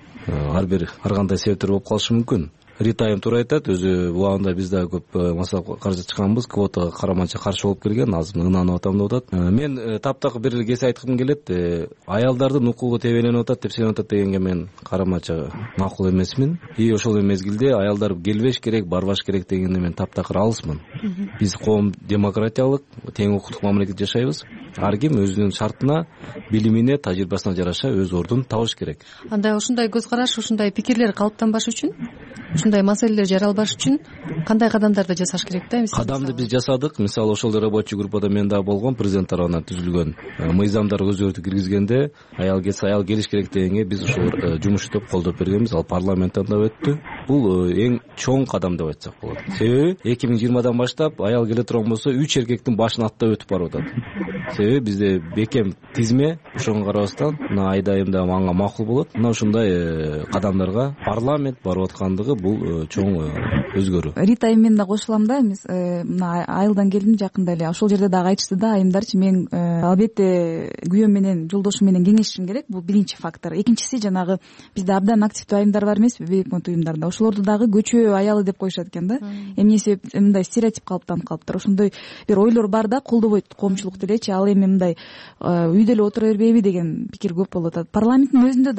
Ар бир ар кандай себептер болуп калышы мүмкүн. Ритайым туура айтат, өзү убагында биз да көп масала каршы чыкканбыз, квотага караманча каршы болуп келген, азыр ынанып атам деп атат. Мен таптак бир эле кесе айткым келет, аялдардын укугу тебеленип атат деп сенеп атат дегенге мен караманча макул эмесмин. И ошол мезгилде аялдар келбеш керек, барбаш керек дегенде мен таптакыр алысмын. Биз коом демократиялык, тең укуктук мамлекетте жашайбыз. Ар ким өзүнүн шартына, билимине, тажрыйбасына жараша өз ордун табыш керек. Анда ушундай көз караш, ушундай пикирлер калыптанбаш үчүн, ушундай маселелер жаралбаш үчүн кандай кадамдарды жасаш керек да? Кадамды биз жасадык. Мисалы ошол рабочий группада мен да болгом, президент тарабынан түзүлгөн мыйзамдар өзгөртүү киргизгенде аял келсе аял келиш керек дегенге биз ошол жумуштап колдоп бергенбиз. Ал парламенттен да өттү. Бул эң чоң кадам деп айтсак болот. Себеби эки миң жыйырмадан баштап аял келе турган болсо үч эркектин башын аттап өтүп барып атат. Себеби бизде бекем тизме, ошого карабастан мына айдайым да мага макул болот. Мына ушундай кадамдарга парламент барып аткандыгы бул чоң өзгөрүү. Ритайым мен да кошулам да, мына айылдан келдим жакында эле. Ошол жерде дагы айтышты да айымдарчы, мен албетте күйөөм менен, жолдошум менен кеңешишим керек. Бул биринчи фактор. Экинчиси жанагы бизде абдан активдүү айымдар бар эмеспи, бейөкмөт уюмдарда. Ошолорду дагы көчө аялы деп коюшат экен да. Эмне себеп мындай стереотип калыптанып калыптыр. Ошондой бир ойлор бар да, колдобойт коомчулук делечи. Ал эми мындай үйдө эле отура бербейби деген пикир көп болуп атат. Парламенттин өзүндө дагы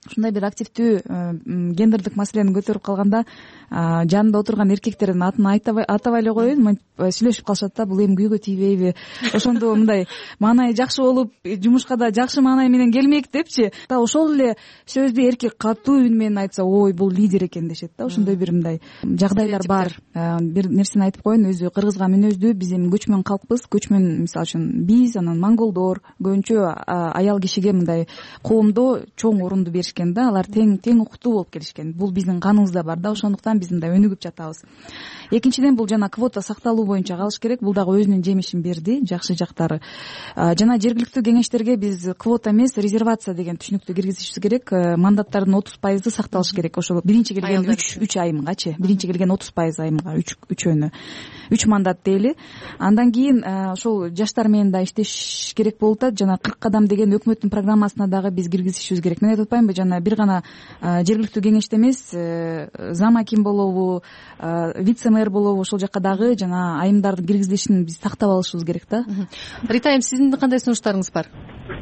ушундай бир активдүү гендердик маселени көтөрүп калганда жанында отурган эркектердин атын атабай эле коеюн, мынтип сүйлөшүп калышат да, бул эми күйгө тийбейби, ошондо мындай маанайы жакшы болуп, жумушка да жакшы маанай менен келмек депчи. Ошол эле сөздү эркек катуу үн менен айтса, ой, бул лидер экен дешет да. Ошондой бир мындай жагдайлар бар. Бир нерсени айтып коеюн, өзү кыргызга мүнөздүү, биз эми көчмөн калкпыз, көчмөн мисалы үчүн биз, анан монголдор көбүнчө аял кишиге мындай коомдо чоң орунду беришкен да, алар тең тең укуктуу болуп келишкен. Бул биздин каныбызда бар да, ошондуктан биз мындай өнүгүп жатабыз. Экинчиден, бул жана квота сакталуу боюнча калыш керек, бул дагы өзүнүн жемишин берди, жакшы жактары. Жана жергиликтүү кеңештерге биз квота эмес, резервация деген түшүнүктү киргизишибиз керек. Мандаттардын отуз пайызы сакталыш керек. Ошол биринчи келген үч үч айымгачы, биринчи келген отуз пайыз айымга үч үчөөнү үч мандат дейли. Андан кийин ошол жаштар менен да иштеш керек болуп атат. Жана кырк кадам деген өкмөттүн программасына дагы биз киргизишибиз керек. Мен айтып атпаймынбы, жана бир гана жергиликтүү кеңеште эмес, зам аким болобу, вице мэр болобу, ошол жака дагы жана айымдардын киргизилишин биз тактап алышыбыз керек да. Рита айым, сиздин кандай сунуштарыңыз бар?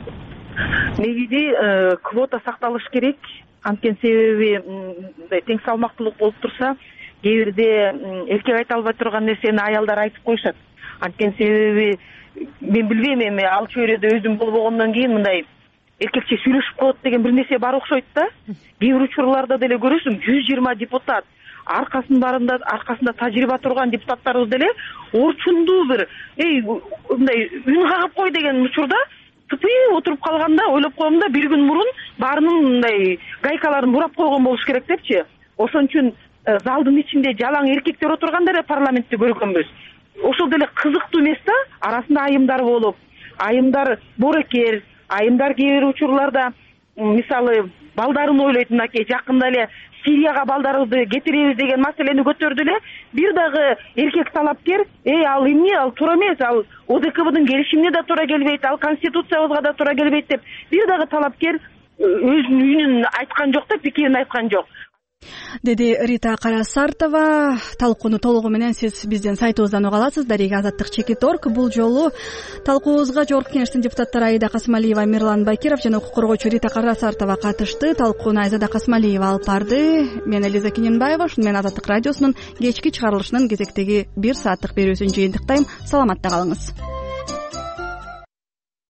Негизи квота сакталыш керек. Анткени себеби мындай тең салмактуулук болуп турса, кээ бирде эркек айта албай турган нерсени аялдар айтып коюшат. Анткени себеби мен билбейм, эми ал чөйрөдө өзүм болбогондон кийин мындай эркекче сүйлөшүп коет деген бир нерсе бар окшойт да. Кээ бир учурларда деле көрөсүң, жүз жыйырма депутат, аркасында аркасында тажрыйба турган депутаттарыбыз деле орчундуу бир эй мындай үн кагып кой деген учурда тупый отуруп калганда ойлоп коем да, бир күн мурун баарынын мындай гайкаларын бурап койгон болуш керек депчи. Ошон үчүн залдын ичинде жалаң эркектер отурганда эле парламентти көргөнбүз. Ошол деле кызыктуу эмес да, арасында айымдар болуп, айымдар боорекер, айымдар кээ бир учурларда мисалы балдарын ойлойт, мынакей жакында эле Сирияга балдарыбызды кетиребиз деген маселени көтөрдү эле. Бир дагы эркек талапкер, эй ал эмне, ал туура эмес, ал О Д К Бдын келишимине да туура келбейт, ал конституциябызга да туура келбейт деп бир дагы талапкер өзүнүн үнүн айткан жок да, пикирин айткан жок, деди Рита Карасартова. Талкууну толугу менен сиз биздин сайтыбыздан уга аласыз. Дарига Азаттык чекит орг. Бул жолу талкуубузга Жогорку Кеңештин депутаттары Аида Касымалиева, Мирлан Бакиров жана укук коргоочу Рита Карасартова катышты. Талкууну Айзада Касымалиева алып барды. Мен Элиза Кененбаева. Ушуну менен Азаттык радиосунун кечки чыгарылышынын кезектеги бир сааттык берүүсүн жыйынтыктайм. Саламатта калыңыз.